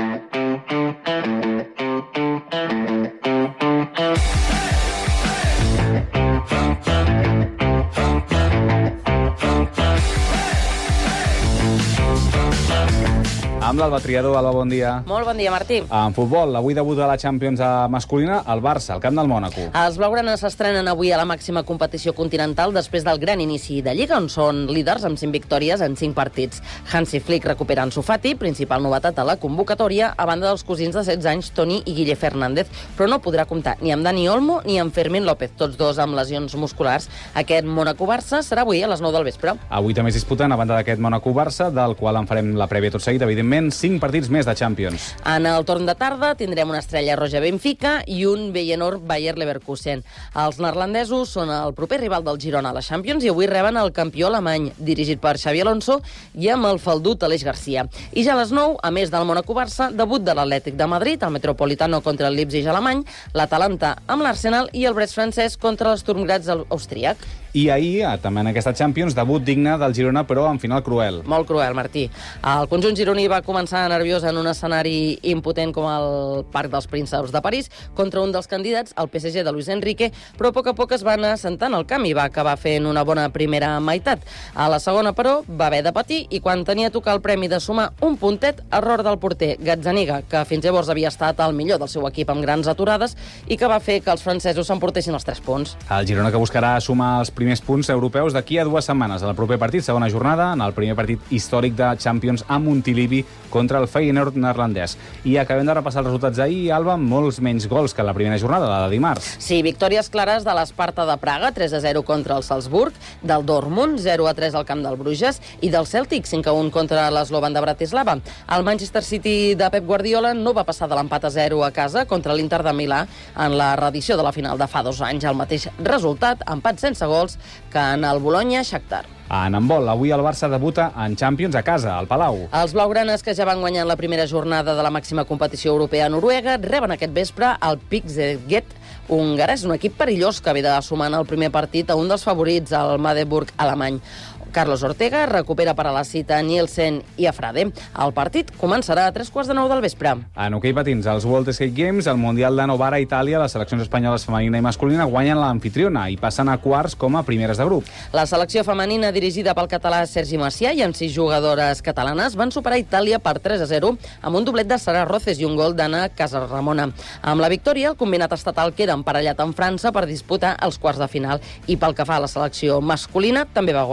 Amb l'Alba Triador. Alba, bon dia. Molt bon dia, Martí. En futbol, avui debut de la Champions masculina, el Barça, al camp del Mònaco. Els blaugranes s'estrenen avui a la màxima competició continental després del gran inici de Lliga, on són líders amb cinc victòries en cinc partits. Hansi Flick recupera Ansu Fati, principal novetat a la convocatòria, a banda dels cosins de setze anys, Toni i Guille Fernández, però no podrà comptar ni amb Dani Olmo ni amb Fermín López, tots dos amb lesions musculars. Aquest Mònaco-Barça serà avui a les nou del vespre. Avui també es disputen, a banda d'aquest Mònaco-Barça, del qual en farem la prèvia tot seguit, evidentment, cinc partits més de Champions. En el torn de tarda tindrem una Estrella Roja Benfica i un Feyenoord Bayer Leverkusen. Els neerlandesos són el proper rival del Girona a la Champions i avui reben el campió alemany, dirigit per Xabi Alonso i amb el faldut Aleix Garcia. I ja a les nou, a més del Mònaco-Barça, debut de l'Atlètic de Madrid, el Metropolitano contra el Leipzig alemany, l'Atalanta amb l'Arsenal i el Brest francès contra l'Sturm Graz austríac. I ahir, també en aquesta Champions, debut digne del Girona, però en final cruel. Molt cruel, Martí. El conjunt gironí va començar nerviós en un escenari impotent com el Parc dels Prínceps de París contra un dels candidats, el P S G de Luis Enrique, però a poc a poc es va anar assentant el camp i va acabar fent una bona primera meitat. A la segona, però, va haver de patir i quan tenia a tocar el premi de sumar un puntet, error del porter Gazzaniga, que fins llavors havia estat el millor del seu equip amb grans aturades i que va fer que els francesos s'emportessin els tres punts. El Girona, que buscarà sumar els primers punts europeus d'aquí a dues setmanes. El proper partit, segona jornada, en el primer partit històric de Champions a Montilivi contra el Feyenoord neerlandès. I acabem de repassar els resultats d'ahir, Alba, amb molts menys gols que la primera jornada, la de dimarts. Sí, victòries clares de l'Esparta de Praga, tres a zero contra el Salzburg, del Dortmund, zero a tres al camp del Bruges, i del Celtic, cinc a un contra l'Slovan de Bratislava. El Manchester City de Pep Guardiola no va passar de l'empat a zero a casa contra l'Inter de Milà en la reedició de la final de fa dos anys. El mateix resultat, empat sense gols, que en el Bologna-Shakhtar. En handbol, avui el Barça debuta en Champions a casa, al Palau. Els blaugranes, que ja van guanyar la primera jornada de la màxima competició europea a Noruega, reben aquest vespre el Pixeget hongarès, un equip perillós que ve de sumar en el primer partit a un dels favorits, el Magdeburg alemany. Carlos Ortega recupera per a la cita Nielsen i a Frade. El partit començarà a tres quarts de nou del vespre. En hoquei patins, als World Skate Games, el Mundial de Novara a Itàlia, les seleccions espanyoles femenina i masculina guanyen l'anfitriona i passen a quarts com a primeres de grup. La selecció femenina, dirigida pel català Sergi Macià i amb sis jugadores catalanes, van superar Itàlia per tres a zero amb un doblet de Sara Roces i un gol d'Anna Casaramona. Amb la victòria, el combinat estatal queda emparellat amb França per disputar els quarts de final. I pel que fa a la selecció masculina, també va guanyar, va ser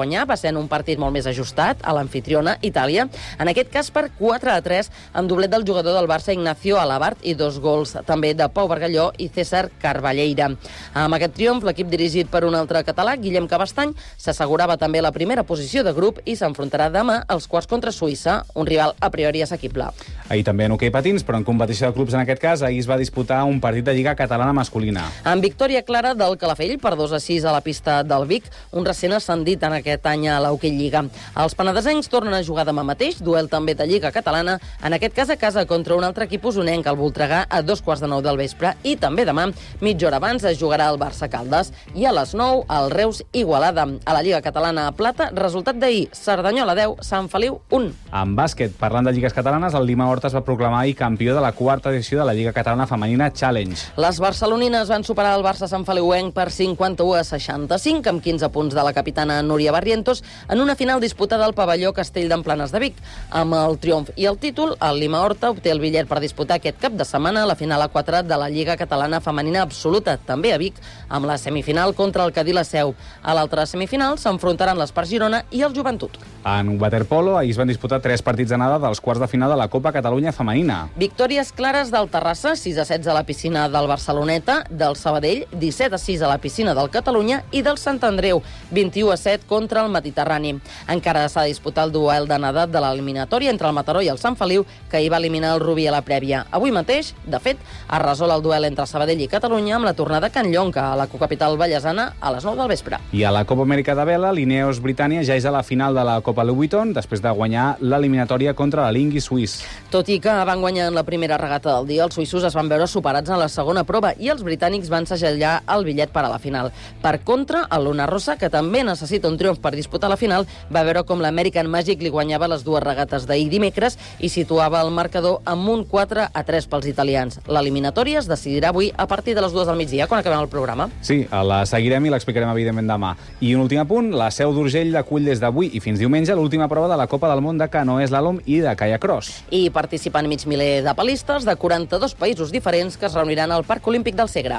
sent un partit molt més ajustat a l'anfitriona Itàlia, en aquest cas per quatre a tres, amb doblet del jugador del Barça Ignacio Alabart i dos gols també de Pau Bargalló i César Carballeira. Amb aquest triomf, l'equip dirigit per un altre català, Guillem Cabestany, s'assegurava també la primera posició de grup i s'enfrontarà demà als quarts contra Suïssa, un rival a priori assequible. Ahir també en hoquei patins, però en competició de clubs en aquest cas, ahir es va disputar un partit de Lliga Catalana masculina. En victòria clara del Calafell per dos a sis a la pista del Vic, un recent ascendit en aquest any a l'Hoquei Lliga. Els penedesencs tornen a jugar demà mateix, duel també de Lliga Catalana, en aquest cas a casa contra un altre equip usonenc, el Voltregà, a dos quarts de nou del vespre, i també demà, mitja hora abans, es jugarà el Barça Caldes, i a les nou, el Reus Igualada. A la Lliga Catalana a plata, resultat d'ahir, Cerdanyola deu, Sant Feliu un. En bàsquet, parlant de lligues catalanes, el Lima Horta es va proclamar ahir campió de la quarta edició de la Lliga Catalana Femenina Challenge. Les barcelonines van superar el Barça Sant Feliuenc per cinquanta-u a seixanta-cinc, amb quinze punts de la capitana Núria Barrientos, en una final disputada al pavelló Castell d'Emplanes de Vic. Amb el triomf i el títol, el Lima Horta obté el bitllet per disputar aquest cap de setmana la final a quatre de la Lliga Catalana Femenina Absoluta, també a Vic, amb la semifinal contra el Cadí la Seu. A l'altra semifinal s'enfrontaran l'Espart Girona i el Joventut. En waterpolo, ahir es van disputar tres partits d'anada dels quarts de final de la Copa Catalunya Femenina. Victòries clares del Terrassa, sis a setze a la piscina del Barceloneta, del Sabadell, disset a sis a la piscina del Catalunya i del Sant Andreu, vint-i-u a set contra el Mediterrani. Encara s'ha de disputar el duel d'anada de l'eliminatòria entre el Mataró i el Sant Feliu, que hi va eliminar el Rubí a la prèvia. Avui mateix, de fet, es resol el duel entre Sabadell i Catalunya amb la tornada a Can Llonca, a la cocapital vallesana, a les nou del vespre. I a la Copa Amèrica de Vela, l'Ineos Britània ja és a la final de la Copa Louis Vuitton, després de guanyar l'eliminatòria contra l'Alinghi suís. Tot i que van guanyar en la primera regata del dia, els suïssos es van veure superats en la segona prova i els britànics van segellar el bitllet per a la final. Per contra, el Luna Rossa, que també necessita un triomf per disputar la final, va veure com l'American Magic li guanyava les dues regates d'ahir dimecres i situava el marcador amb un quatre a tres pels italians. L'eliminatòria es decidirà avui a partir de les dues del migdia, quan acabem el programa. Sí, la seguirem i l'explicarem evidentment demà. I un últim apunt, la Seu d'Urgell acull des d'avui i fins diumenge l'última prova de la Copa del Món de canoe slalom i de kayak cross. I participen mig miler de palistes de quaranta-dos països diferents que es reuniran al Parc Olímpic del Segre.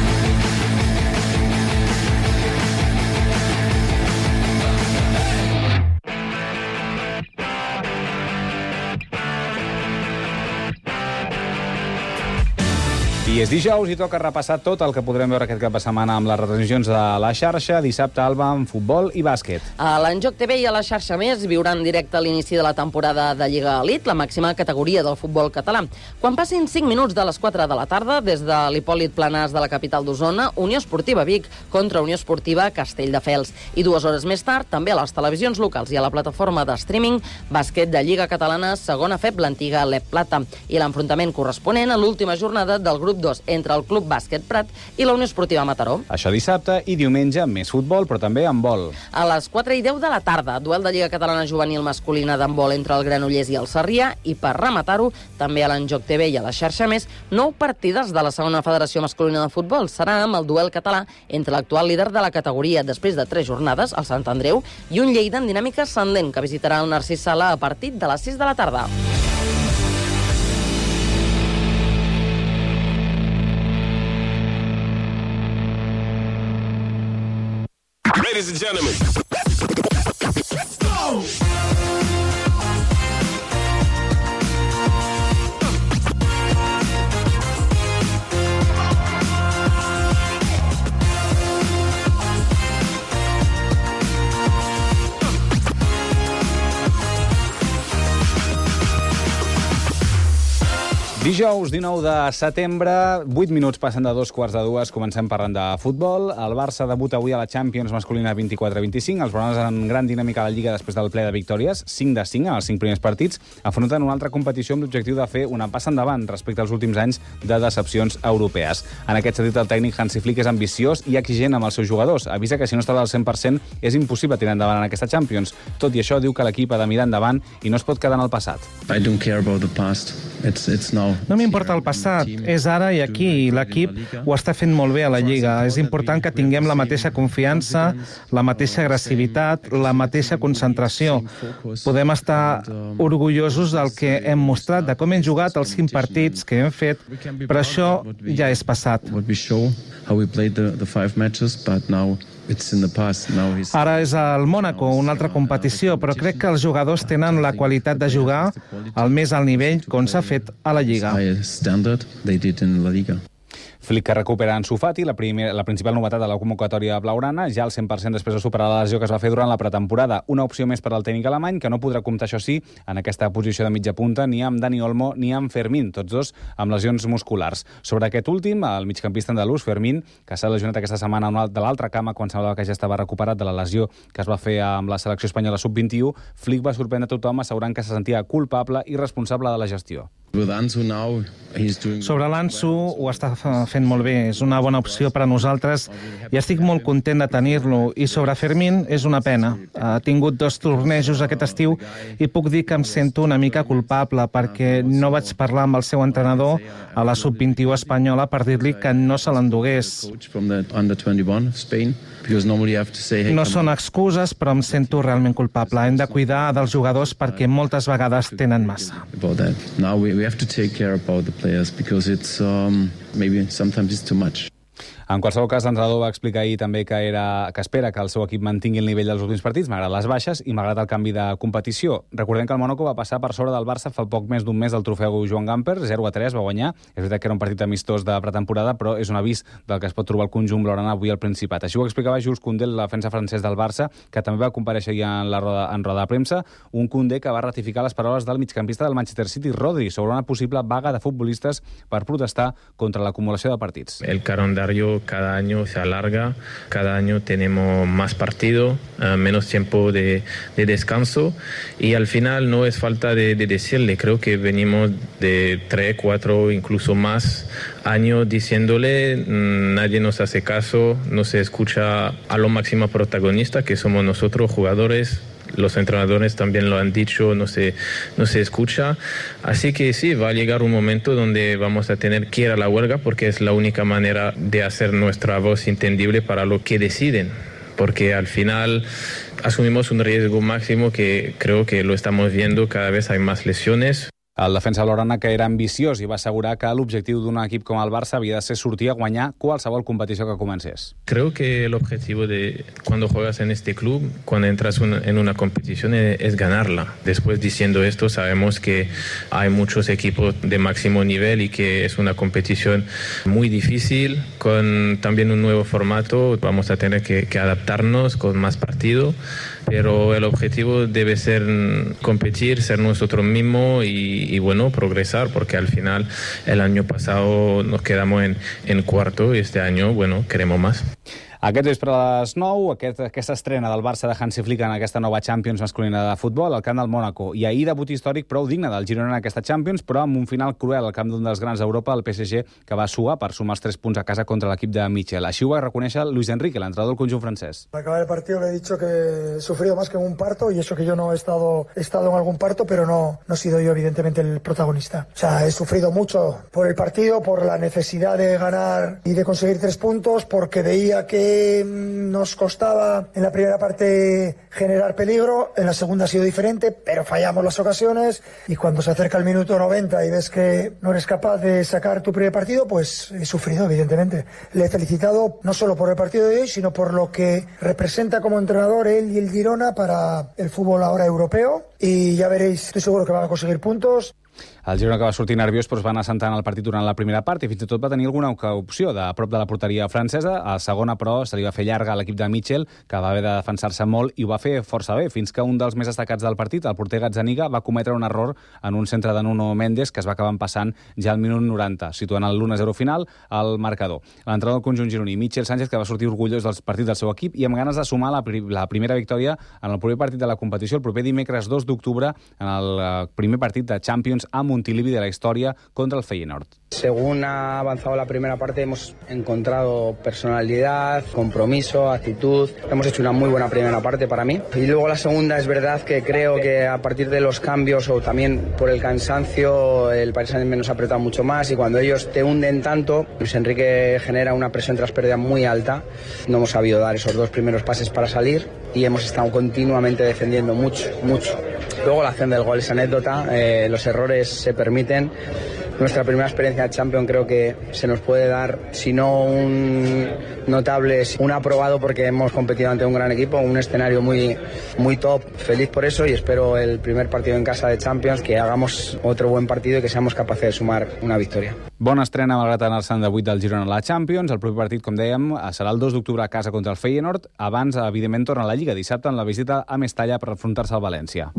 I és dijous i toca repassar tot el que podrem veure aquest cap de setmana amb les retransmissions de la xarxa. Dissabte, Alba, amb futbol i bàsquet. A l'Enjoc T V i a la xarxa Més viuran en directe l'inici de la temporada de Lliga Elite, la màxima categoria del futbol català. Quan passin cinc minuts de les quatre de la tarda, des de l'Hipòlit Planàs de la capital d'Osona, Unió Esportiva Vic contra Unió Esportiva Castelldefels. I dues hores més tard, també a les televisions locals i a la plataforma de streaming, bàsquet de Lliga Catalana, segona F E B, l'antiga L E P Plata, i l'enfrontament corresponent a l'última jornada del grup dos entre el Club Bàsquet Prat i la Unió Esportiva Mataró. Això dissabte i diumenge més futbol, però també handbol. A les quatre i deu de la tarda, duel de Lliga Catalana Juvenil masculina d'handbol entre el Granollers i el Sarrià, i per rematar-ho, també a l'Enjoc T V i a la xarxa Més, nou partides de la segona federació masculina de futbol. Serà amb el duel català entre l'actual líder de la categoria després de tres jornades, el Sant Andreu, i un Lleida en dinàmica ascendent que visitarà el Narcís Sala a partir de les sis de la tarda. Ladies and gentlemen, let's go! Dijous, dinou de setembre, vuit minuts passen de dos quarts de dues, comencem parlant de futbol. El Barça debuta avui a la Champions masculina vint-i-quatre vint-i-cinc. Els blaugranes en gran dinàmica a la Lliga després del ple de victòries, cinc de cinc en els cinc primers partits, afronten una altra competició amb l'objectiu de fer una passa endavant respecte als últims anys de decepcions europees. En aquest sentit, el tècnic Hansi Flick és ambiciós i exigent amb els seus jugadors. Avisa que si no està al cent per cent és impossible tirar endavant en aquesta Champions. Tot i això, diu que l'equip ha de mirar endavant i no es pot quedar en el passat. I don't care about the past. It's, it's now. No m'importa el passat, és ara i aquí, i l'equip ho està fent molt bé a la Lliga. És important que tinguem la mateixa confiança, la mateixa agressivitat, la mateixa concentració. Podem estar orgullosos del que hem mostrat, de com hem jugat els cinc partits que hem fet, però això ja és passat. What we show, how we played the, the five matches, but now Ara és al Mònaco, una altra competició, però crec que els jugadors tenen la qualitat de jugar al més alt nivell com s'ha fet a la Lliga. Flick que recupera Ansu Fati, la, primer, la principal novetat de la convocatòria blaugrana, ja al cent per cent després de superar la lesió que es va fer durant la pretemporada. Una opció més per al tècnic alemany, que no podrà comptar, això sí, en aquesta posició de mitja punta, ni amb Dani Olmo ni amb Fermín, tots dos amb lesions musculars. Sobre aquest últim, el migcampista andalús, Fermín, que s'ha lesionat aquesta setmana de l'altra cama quan semblava que ja estava recuperat de la lesió que es va fer amb la selecció espanyola sub vint-i-u, Flick va sorprendre tothom assegurant que se sentia culpable i responsable de la gestió. Sobre l'Ansu ho està fent molt bé, és una bona opció per a nosaltres i estic molt content de tenir-lo. I sobre Fermín és una pena. Ha tingut dos tornejos aquest estiu i puc dir que em sento una mica culpable perquè no vaig parlar amb el seu entrenador a la sub vint-i-u espanyola per dir-li que no se l'endugués. No són excuses, però em sento realment culpable. Hem de cuidar dels jugadors perquè moltes vegades tenen massa. We have to take care about the players because it's um, maybe sometimes it's too much. En qualsevol cas, l'entrenador va explicar ahir també que, era, que espera que el seu equip mantingui el nivell dels últims partits, malgrat les baixes i malgrat el canvi de competició. Recordem que el Mónaco va passar per sobre del Barça fa poc més d'un mes del trofeu Joan Gamper, zero a tres va guanyar. És veritat que era un partit amistós de pretemporada, però és un avís del que es pot trobar el conjunt blaugrana avui al Principat. Així ho explicava Jules Koundé, la defensa francès del Barça, que també va comparèixer ja en la roda, en roda de premsa, un Koundé que va ratificar les paraules del migcampista del Manchester City, Rodri, sobre una possible vaga de futbolistes per protestar contra l'acumulació de partits. El calendario cada año se alarga, cada año tenemos más partido, uh, menos tiempo de, de descanso y al final no es falta de, de decirle, creo que venimos de tres, cuatro, incluso más años diciéndole, mmm, nadie nos hace caso, no se escucha a lo máximo protagonista que somos nosotros jugadores. Los entrenadores también lo han dicho, no se, no se escucha. Así que sí, va a llegar un momento donde vamos a tener que ir a la huelga porque es la única manera de hacer nuestra voz entendible para lo que deciden. Porque al final asumimos un riesgo máximo que creo que lo estamos viendo, cada vez hay más lesiones. El defensa blaugrana, que era ambiciós i va assegurar que l'objectiu d'un equip com el Barça havia de ser sortir a guanyar qualsevol competició que comencés. Creo que el objetivo de cuando juegas en este club, cuando entras un, en una competición, es, es ganarla. Después, diciendo esto, sabemos que hay muchos equipos de máximo nivel y que es una competición muy difícil, con también un nuevo formato. Vamos a tener que, que adaptarnos con más partido, pero el objetivo debe ser competir, ser nosotros mismos y, y bueno, progresar, porque al final el año pasado nos quedamos en, en cuarto y este año, bueno, queremos más. Aquest vespre a les nou, aquest, aquesta estrena del Barça de Hansi Flick en aquesta nova Champions masculina de futbol al camp del Mònaco. I ahir debut històric prou digne del Girona en aquesta Champions, però amb un final cruel al camp d'un dels grans d'Europa, el P S G, que va suar per sumar els tres punts a casa contra l'equip de Michel. Així ho va reconèixer Luis Enrique, l'entrenador del conjunt francès. Al acabar el partido le he dicho que he sufrido más que en un parto, y eso que yo no he estado, he estado en algún parto, pero no, no he sido yo evidentemente el protagonista. O sea, he sufrido mucho por el partido, por la necesidad de ganar y de conseguir tres puntos, porque veía que nos costaba en la primera parte generar peligro, en la segunda ha sido diferente, pero fallamos las ocasiones, y cuando se acerca el minuto noventa y ves que no eres capaz de sacar tu primer partido, pues he sufrido, evidentemente. Le he felicitado no solo por el partido de hoy, sino por lo que representa como entrenador él y el Girona para el fútbol ahora europeo, y ya veréis, estoy seguro que van a conseguir puntos. El Girona, que va sortir nerviós, però es va anar sentant el partit durant la primera part i fins i tot va tenir alguna opció de a prop de la porteria francesa. A la segona, però, se li va fer llarga a l'equip de Michel, que va haver de defensar-se molt i ho va fer força bé, fins que un dels més destacats del partit, el porter Gazzaniga, va cometre un error en un centre de Nuno Méndez que es va acabar passant ja al minut noranta, situant el l'u a zero final al marcador. L'entrenador del conjunt gironí, Michel Sánchez, que va sortir orgullós dels partits del seu equip i amb ganes de sumar la, la primera victòria en el proper partit de la competició, el proper dimecres dos d'octubre, en el primer partit de Champions a Montilivi de la historia contra el Feyenoord. Según ha avanzado la primera parte, hemos encontrado personalidad, compromiso, actitud. Hemos hecho una muy buena primera parte para mí. Y luego la segunda, es verdad que creo que a partir de los cambios o también por el cansancio, el Paris Saint-Germain nos ha apretado mucho más, y cuando ellos te hunden tanto, Luis Enrique genera una presión tras pérdida muy alta. No hemos sabido dar esos dos primeros pases para salir y hemos estado continuamente defendiendo mucho, mucho. Luego la acción del gol es anécdota, eh, los errores se permiten, nuestra primera experiencia de Champions creo que se nos puede dar, si no un notable, un aprobado, porque hemos competido ante un gran equipo, un escenario muy, muy top. Feliz por eso y espero el primer partido en casa de Champions que hagamos otro buen partido y que seamos capaces de sumar una victòria. Bona estrena malgrat anar-se'n de vuit del Girona a la Champions. El proper partit, com dèiem, serà el dos d'octubre a casa contra el Feyenoord. Abans, evidentment, torna a la Lliga dissabte en la visita a Mestalla per enfrontar-se al València.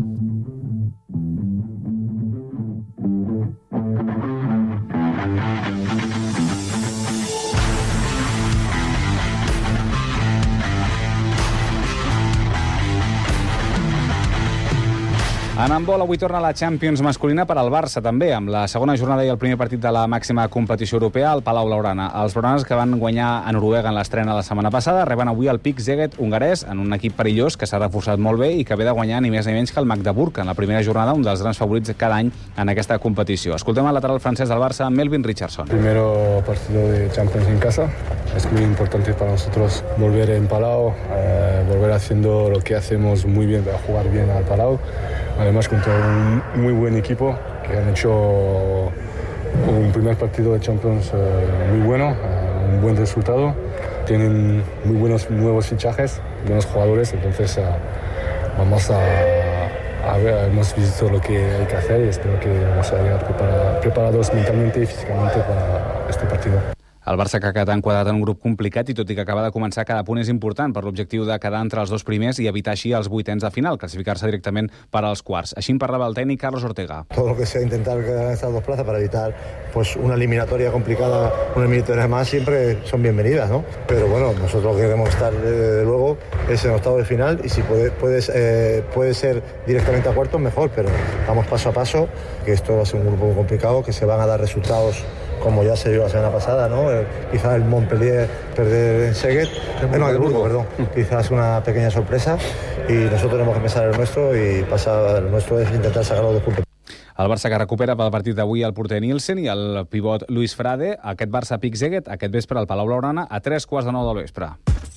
En handbol, avui torna la Champions masculina per al Barça, també, amb la segona jornada i el primer partit de la màxima competició europea al Palau Blaugrana. Els blaugranes, que van guanyar a Noruega en l'estrena la setmana passada, reben avui el Pick Szeged hongarès en un equip perillós que s'ha reforçat molt bé i que ve de guanyar ni més ni menys que el Magdeburg en la primera jornada, un dels grans favorits cada any en aquesta competició. Escoltem el lateral francès del Barça, Melvin Richardson. Primero partido de Champions en casa. Es muy importante para nosotros volver en Palau, eh, volver haciendo lo que hacemos muy bien, para jugar bien al Palau. Además, contra un muy buen equipo que han hecho un primer partido de Champions eh, muy bueno, eh, un buen resultado. Tienen muy buenos nuevos fichajes, buenos jugadores, entonces eh, vamos a, a ver, hemos visto lo que hay que hacer y espero que vamos a llegar prepara, preparados mentalmente y físicamente para este partido. El Barça, que ha quedat enquadrat en un grup complicat i tot i que acaba de començar, cada punt és important per l'objectiu de quedar entre els dos primers i evitar així els vuitens de final, classificar-se directament per als quarts. Així en parlava el tècnic Carlos Ortega. Todo lo que sea intentar ganar estas dos plazas para evitar pues una eliminatoria complicada, una eliminatoria más, siempre son bienvenidas, ¿no? Pero bueno, nosotros queremos estar, desde luego, es en octavo de final y si puede, puede, eh, puede ser directamente a cuartos, mejor, pero vamos paso a paso, que esto va a ser un grupo muy complicado, que se van a dar resultados como ya se vio la semana pasada, ¿no? Eh, quizás el Montpellier perder en Szeged, eh, no, el Burgo, perdón, quizás una pequeña sorpresa y nosotros tenemos que pensar en el nuestro y pasar, el nuestro es intentar sacar los dos puntos. El Barça, que recupera pel partit d'avui el porter Nielsen i el pivot Luis Frade. Aquest Barça Pick Szeged aquest vespre al Palau Blaugrana a tres quarts de nou del vespre.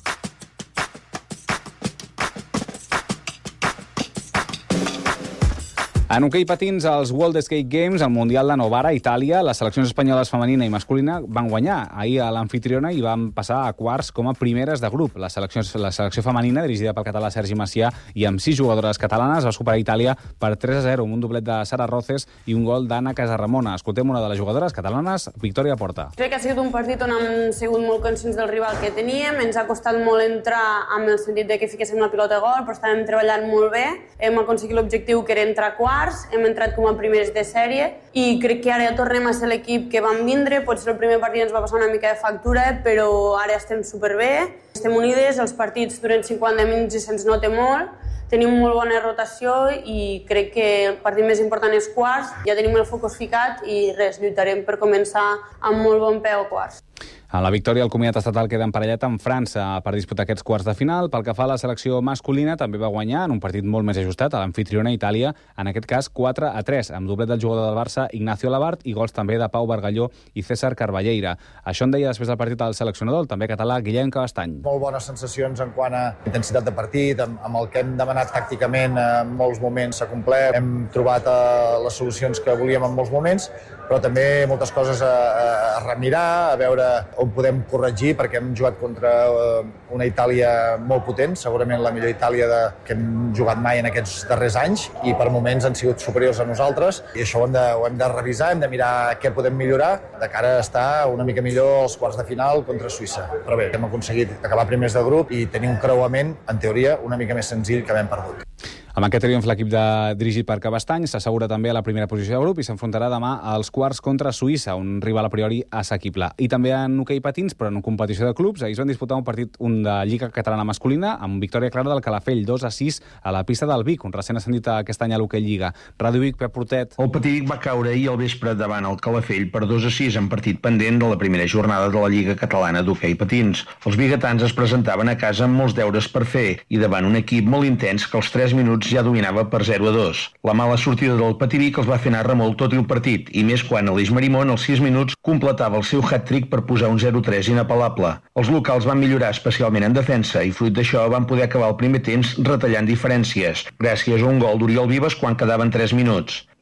En hoquei patins, als World Skate Games, al Mundial de Novara, Itàlia, les seleccions espanyoles femenina i masculina van guanyar ahir a l'anfitriona i van passar a quarts com a primeres de grup. La selecció, la selecció femenina, dirigida pel català Sergi Macià i amb sis jugadores catalanes, va superar Itàlia per tres a zero, amb un doblet de Sara Roces i un gol d'Anna Casarramona. Escoltem una de les jugadores catalanes, Victòria Porta. Crec que ha sigut un partit on hem sigut molt conscients del rival que teníem, ens ha costat molt entrar amb el sentit de que fiquéssim la pilota a gol, però estàvem treballant molt bé, hem aconseguit l'objectiu que era entrar a quarts, hem entrat com a primers de sèrie i crec que ara ja tornem a ser l'equip que vam vindre. Potser el primer partit ens va passar una mica de factura, però ara estem superbé, estem unides, els partits duren cinquanta minuts i se'ns nota molt, tenim molt bona rotació i crec que el partit més important és quarts, ja tenim el focus ficat i res, lluitarem per començar amb molt bon peu a quarts. En la victòria, el comiat estatal queda emparellat amb França per disputar aquests quarts de final. Pel que fa a la selecció masculina, també va guanyar en un partit molt més ajustat a l'anfitriona Itàlia, en aquest cas quatre a tres, amb doblet del jugador del Barça Ignacio Labart i gols també de Pau Bargalló i César Carballeira. Això en deia després del partit del seleccionador, el també català Guillem Cabestany. Molt bones sensacions en quant a intensitat de partit, amb, amb el que hem demanat tàcticament en molts moments s'ha complert. Hem trobat eh, les solucions que volíem en molts moments, però també moltes coses a, a, a remirar, a veure on podem corregir, perquè hem jugat contra una Itàlia molt potent, segurament la millor Itàlia de, que hem jugat mai en aquests darrers anys, i per moments han sigut superiors a nosaltres, i això ho hem de, ho hem de revisar, hem de mirar què podem millorar de cara a estar una mica millor als quarts de final contra Suïssa. Però bé, hem aconseguit acabar primers de grup i tenir un creuament, en teoria, una mica més senzill que hem perdut. Amb aquest triomf, l'equip de, dirigit per Cabestany s'assegura també a la primera posició de grup i s'enfrontarà demà als quarts contra Suïssa, un rival a priori assequible. I també en hoquei patins, però en una competició de clubs, ahir es van disputar un partit un de Lliga Catalana masculina amb victòria clara del Calafell, dos a sis a la pista del Vic, un recent ascendit aquest any a l'hoquei Lliga. Ràdio Vic, Pep Portet. El Patí va caure ahir al vespre davant el Calafell per dos a sis en partit pendent de la primera jornada de la Lliga Catalana d'hoquei patins. Els biguetans es presentaven a casa amb molts deures per fer i davant un equip molt intens que als tres minuts ja dominava per zero a dos. La mala sortida del Pativic els va fer anar remolc tot el partit, i més quan Aleix Marimón, als sis minuts, completava el seu hat-trick per posar un zero a tres inapel·lable. Els locals van millorar especialment en defensa i fruit d'això van poder acabar el primer temps retallant diferències, gràcies a un gol d'Oriol Vives quan quedaven tres minuts.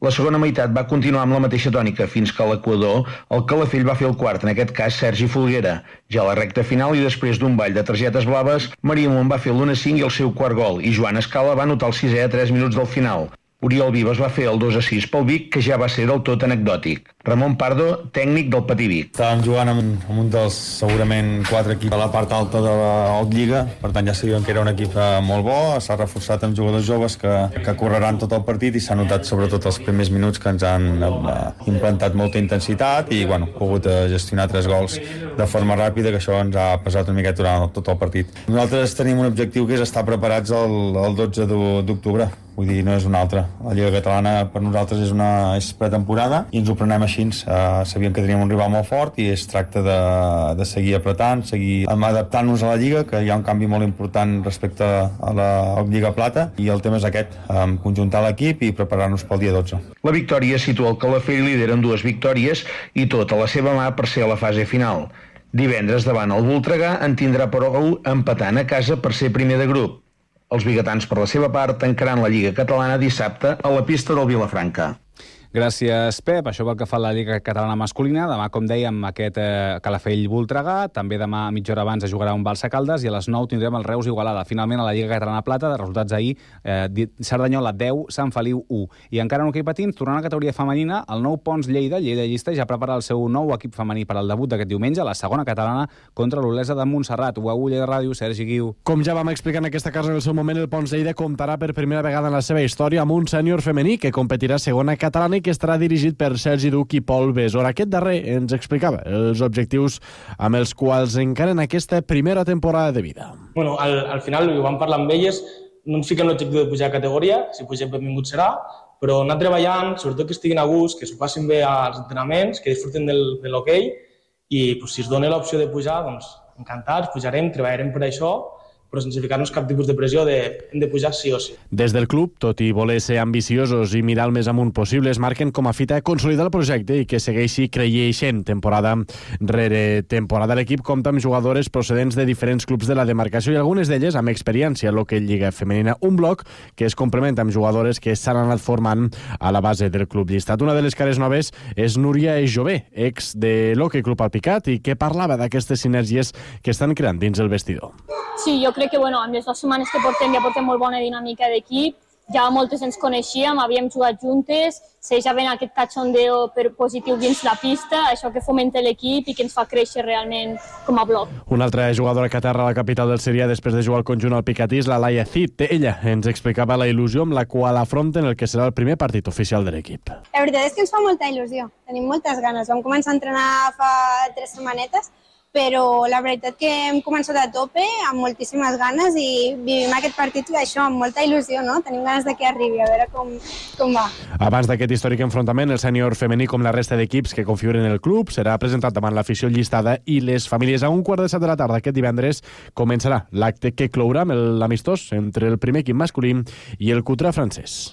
La segona meitat va continuar amb la mateixa tònica fins que a l'Equador el Calafell va fer el quart, en aquest cas Sergi Folguera. Ja a la recta final i després d'un ball de targetes blaves, Maria Mont va fer l'u a cinc i el seu quart gol i Joan Escala va anotar el sisè a tres minuts del final. Oriol Vives va fer el dos a sis pel Vic, que ja va ser del tot anecdòtic. Ramon Pardo, tècnic del Patí Vic. Estàvem jugant amb, amb un dels segurament quatre equips a la part alta de la Lliga, per tant ja sabíem que era un equip molt bo, s'ha reforçat amb jugadors joves que, que correran tot el partit i s'ha notat sobretot els primers minuts que ens han eh, implantat molta intensitat i bueno, pogut eh, gestionar tres gols de forma ràpida, que això ens ha pesat una miqueta durant tot el partit. Nosaltres tenim un objectiu que és estar preparats el, el dotze d'octubre. Vull dir, no és una altra. La Lliga Catalana per nosaltres és una és pretemporada i ens ho prenem així. Uh, sabíem que teníem un rival molt fort i es tracta de, de seguir apretant, seguir adaptant-nos a la Lliga, que hi ha un canvi molt important respecte a la Lliga Plata, i el tema és aquest, um, conjuntar l'equip i preparar-nos pel dia dotze. La victòria situa el Calafell líder amb dues victòries i tot a la seva mà per ser a la fase final. Divendres davant el Voltregà en tindrà prou empatant a casa per ser primer de grup. Els biguetans, per la seva part, tancaran la Lliga Catalana dissabte a la pista del Vilafranca. Gràcies, Pep. Això pel que fa a la Lliga Catalana masculina. Demà, com dèiem, aquest eh, Calafell-Voltregà. També demà, mitja hora abans, es jugarà un Barça-Caldes i a les nou tindrem el Reus-Igualada. Finalment, a la Lliga Catalana Plata, de resultats ahir, eh, Cerdanyola deu, Sant Feliu u. I encara en hoquei patins, tornant a la categoria femenina, el nou Pons-Lleida, Lleida Llista, ja prepara el seu nou equip femení per al debut d'aquest diumenge, la segona catalana contra l'Olesa de Montserrat. U a u Lleida Ràdio, Sergi Guiu. Com ja vam explicar en aquesta casa en el seu moment, el Pons-Lleida comptarà per primera vegada en la seva història amb un sènior femení que competirà segona catalana i que estarà dirigit per Sergi Duc i Pol Besora. Aquest darrer ens explicava els objectius amb els quals encaren aquesta primera temporada de vida. Bueno, al, al final, ho vam parlar amb elles, no ens fiquem l'objectiu de pujar a categoria, si pugem benvingut serà, però anar treballant, sobretot que estiguin a gust, que s'ho passin bé als entrenaments, que disfruten del, de l'hoquei, i pues, si es dona l'opció de pujar, doncs encantats, pujarem, treballarem per això, però sense ficar-nos cap tipus de pressió de hem de pujar sí o sí. Des del club, tot i voler ser ambiciosos i mirar el més amunt possible, es marquen com a fita consolidar el projecte i que segueixi creixent temporada rere temporada. L'equip compta amb jugadores procedents de diferents clubs de la demarcació i algunes d'elles amb experiència a l'hoquei Lliga Femenina. Un bloc que es complementa amb jugadores que s'han anat formant a la base del club llistat. Una de les cares noves és Núria Jové, ex de l'Hoquei Club Alpicat, i que parlava d'aquestes sinergies que estan creant dins el vestidor. Sí, jo crec que bueno, amb les dues setmanes que portem ja portem molt bona dinàmica d'equip, ja moltes ens coneixíem, havíem jugat juntes, se ja ven aquest cachondeo per positiu dins la pista, això que fomenta l'equip i que ens fa créixer realment com a bloc. Una altra jugadora que aterra a la capital del Segrià després de jugar al conjunt alpicatí és la Laia Cid. Ella ens explicava la il·lusió amb la qual afronten el que serà el primer partit oficial de l'equip. La veritat és que ens fa molta il·lusió, tenim moltes ganes. Vam començar a entrenar fa tres setmanetes, però la veritat que hem començat a tope, amb moltíssimes ganes, i vivim aquest partit això amb molta il·lusió, no? Tenim ganes de que arribi, a veure com, com va. Abans d'aquest històric enfrontament, el sènior femení, com la resta d'equips que configuren el club, serà presentat davant l'afició llistada i les famílies. A un quart de set de la tarda aquest divendres començarà l'acte que clourà amb l'amistós entre el primer equip masculí i el Cutrà francès.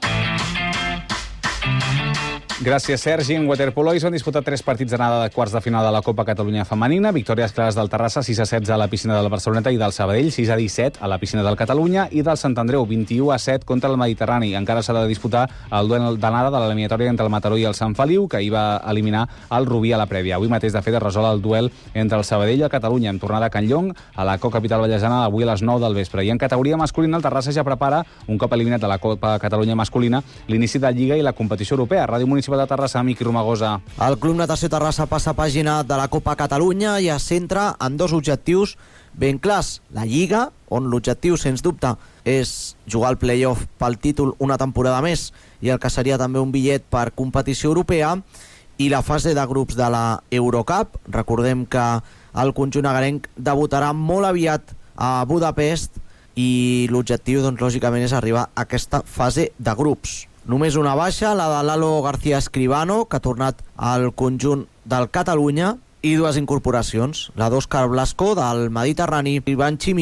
Gràcies, Sergi. En waterpolo s'han disputat tres partits d'anada de quarts de final de la Copa Catalunya Femenina. Victòries clares del Terrassa, sis a setze a la piscina del Barceloneta i del Sabadell, sis a disset a la piscina del Catalunya, i del Sant Andreu, vint-i-u a set contra el Mediterrani. Encara s'ha de disputar el duel d'anada de l'eliminatòria entre el Mataró i el Sant Feliu, que hi va eliminar el Rubí a la prèvia. Avui mateix, de fet, es resol el duel entre el Sabadell i el Catalunya, amb tornada a Can Llong, a la Co-Capital Vallesana, avui a les nou del vespre. I en categoria masculina, el Terrassa ja prepara, un cop eliminat de la Copa Catalunya masculina, l'inici de Lliga i la competició europea. Ràdio Municipal de Terrassa, Miqui Romagosa. El Club Natació Terrassa passa pàgina de la Copa Catalunya i es centra en dos objectius ben clars. La Lliga, on l'objectiu, sens dubte, és jugar al play-off pel títol una temporada més i el que seria també un bitllet per competició europea, i la fase de grups de la Eurocup. Recordem que el conjunt agarenc debutarà molt aviat a Budapest i l'objectiu, doncs, lògicament, és arribar a aquesta fase de grups. Només una baixa, la de Lalo García Escribano, que ha tornat al conjunt del Catalunya, i dues incorporacions, la d'Òscar Blasco, del Mediterrani, Ivan Chimir,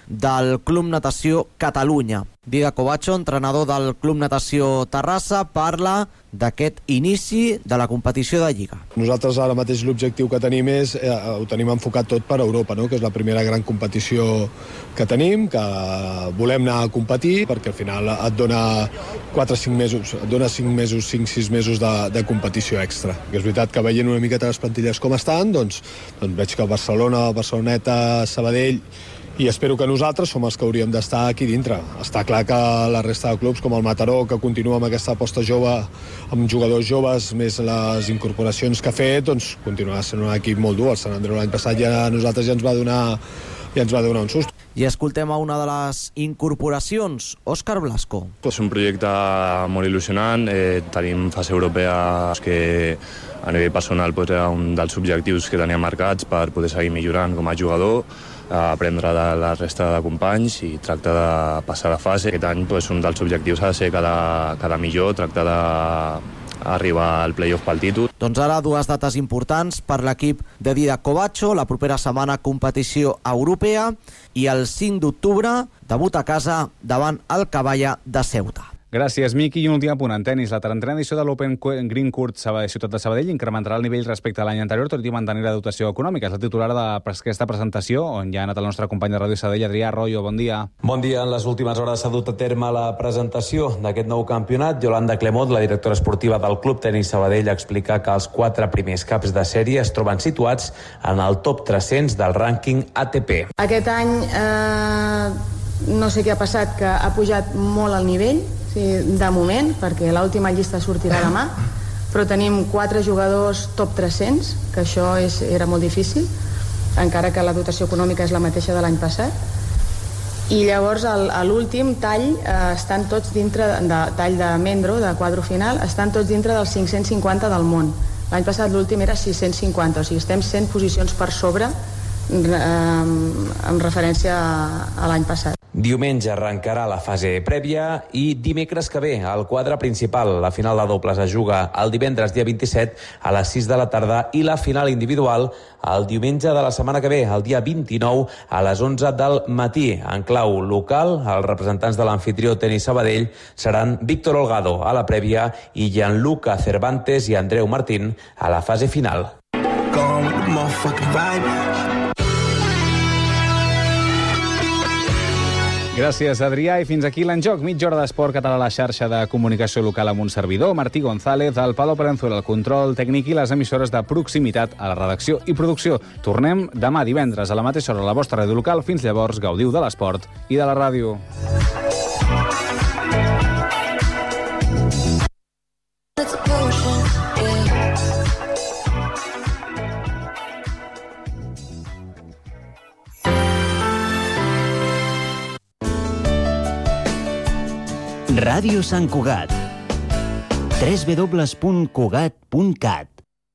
del Club Natació Catalunya. Didac Covacho, entrenador del Club Natació Terrassa, parla d'aquest inici de la competició de Lliga. Nosaltres ara mateix l'objectiu que tenim és, eh, ho tenim enfocat tot per Europa, no? Que és la primera gran competició que tenim, que volem anar a competir, perquè al final et dona quatre o cinc mesos, et dona cinc mesos, cinc sis mesos de, de competició extra. Que és veritat que veient una miqueta les plantilles com estan, doncs, doncs veig que Barcelona, Barceloneta, Sabadell, i espero que nosaltres som els que hauríem d'estar aquí dintre. Està clar que la resta de clubs, com el Mataró, que continua amb aquesta aposta jove, amb jugadors joves, més les incorporacions que ha fet, doncs continuarà sent un equip molt dur. El Sant Andreu l'any passat ja a nosaltres ja ens va donar, ja ens va donar un sust. I escoltem a una de les incorporacions, Òscar Blasco. És un projecte molt il·lusionant, eh, tenim fase europea que a nivell personal pues, era un dels objectius que tenia marcats per poder seguir millorant com a jugador, aprendre de la resta de companys i tractar de passar de fase. Aquest any pues, un dels objectius ha de ser cada, cada millor, tractar d'arribar al play-off pel títol. Doncs ara dues dates importants per l'equip de Didac Covacho. La propera setmana competició europea i el cinc d'octubre debut a casa davant el Cavalla de Ceuta. Gràcies, Miqui. I un últim apunt en tenis. La trentena edició de l'Open Green Court Ciutat de Sabadell incrementarà el nivell respecte a l'any anterior, tot i mantenir la dotació econòmica. És la titular d'aquesta presentació, on ja ha anat el nostre company de Ràdio Sabadell, Adrià Arroyo. Bon dia. Bon dia. En les últimes hores s'ha dut a terme la presentació d'aquest nou campionat. Yolanda Clemot, la directora esportiva del Club Tenis Sabadell, explica que els quatre primers caps de sèrie es troben situats en el top tres-cents del rànquing A T P. Aquest any eh, no sé què ha passat, que ha pujat molt el nivell, de moment, perquè l'última llista sortirà demà, però tenim quatre jugadors top tres-cents, que això és, era molt difícil, encara que la dotació econòmica és la mateixa de l'any passat. I llavors, a l'últim tall, eh, estan tots dintre, de, tall de Mendro, de quadro final, estan tots dintre dels cinc-cents cinquanta del món. L'any passat l'últim era sis-cents cinquanta, o sigui, estem cent posicions per sobre eh, en referència a, a l'any passat. Diumenge arrencarà la fase prèvia i dimecres que ve el quadre principal. La final de dobles es juga el divendres dia vint-i-set a les sis de la tarda i la final individual el diumenge de la setmana que ve, el dia vint-i-nou a les onze del matí. En clau local, els representants de l'anfitrió Tenis Sabadell seran Víctor Holgado a la prèvia i Gianluca Cervantes i Andreu Martín a la fase final. Gràcies, Adrià. I fins aquí l'enjoc. Mitja hora d'esport català a la xarxa de comunicació local amb un servidor, Martí González, el Pablo Palenzuela, el control tècnic i les emissores de proximitat a la redacció i producció. Tornem demà divendres a la mateixa hora a la vostra ràdio local. Fins llavors, gaudiu de l'esport i de la ràdio. Ràdio Sant Cugat. w w w punt cugat punt cat.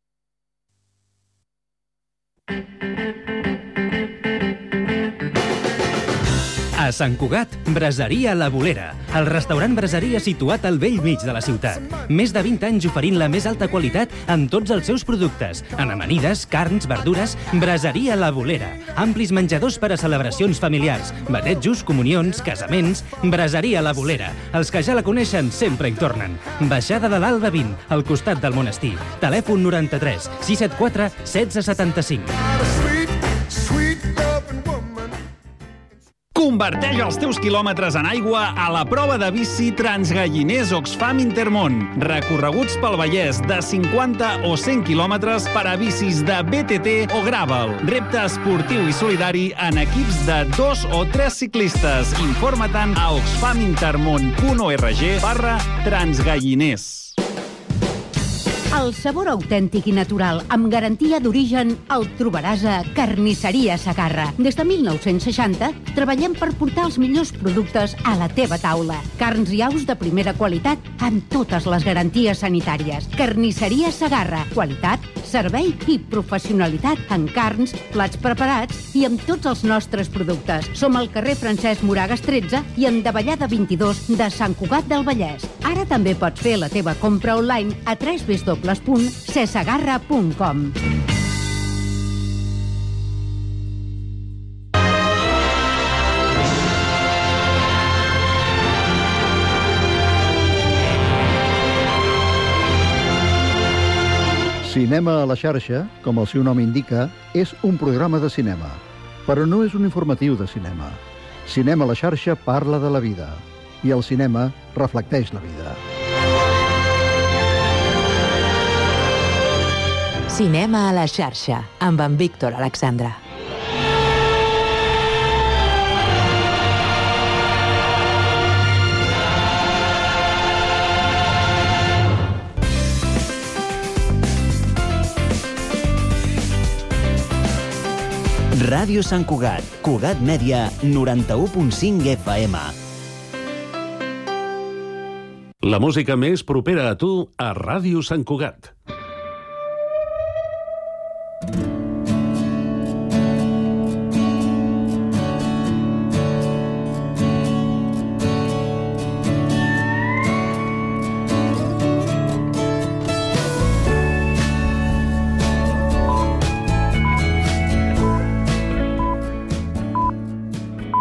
A Sant Cugat, Braseria La Bolera, el restaurant braseria situat al vell mig de la ciutat. Més de vint anys oferint la més alta qualitat en tots els seus productes. En amanides, carns, verdures, Braseria La Bolera. Amplis menjadors per a celebracions familiars, batejos, comunions, casaments. Braseria La Bolera. Els que ja la coneixen sempre hi tornen. Baixada de l'Alba vint, al costat del monestir. Telèfon noranta-tres sis set quatre setze setanta-cinc. Converteix els teus quilòmetres en aigua a la prova de bici Transgalliners Oxfam Intermón. Recorreguts pel Vallès de cinquanta o cent quilòmetres per a bicis de B T T o Gravel. Repte esportiu i solidari en equips de dos o tres ciclistes. Informa-te'n a oxfamintermon punt org barra transgalliners. El sabor autèntic i natural, amb garantia d'origen, el trobaràs a Carnisseria Segarra. Des de mil nou-cents seixanta treballem per portar els millors productes a la teva taula. Carns i aus de primera qualitat amb totes les garanties sanitàries. Carnisseria Segarra. Qualitat, servei i professionalitat en carns, plats preparats i amb tots els nostres productes. Som al carrer Francesc Moragas tretze i en Davallada vint-i-dos de Sant Cugat del Vallès. Ara també pots fer la teva compra online a w w w punt cesegarra punt com. Cinema a la xarxa, com el seu nom indica, és un programa de cinema, però no és un informatiu de cinema. Cinema a la xarxa parla de la vida, i el cinema reflecteix la vida. Cinema a la xarxa, amb en Víctor Alexandra. Ràdio Sant Cugat, Cugat Mèdia, noranta-u punt cinc F M. La música més propera a tu a Ràdio Sant Cugat.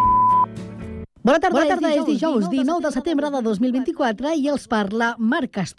Bona tarda, Bona tarda, és dijous dinou de setembre de dos mil vint-i-quatre i els parla Marc Castro.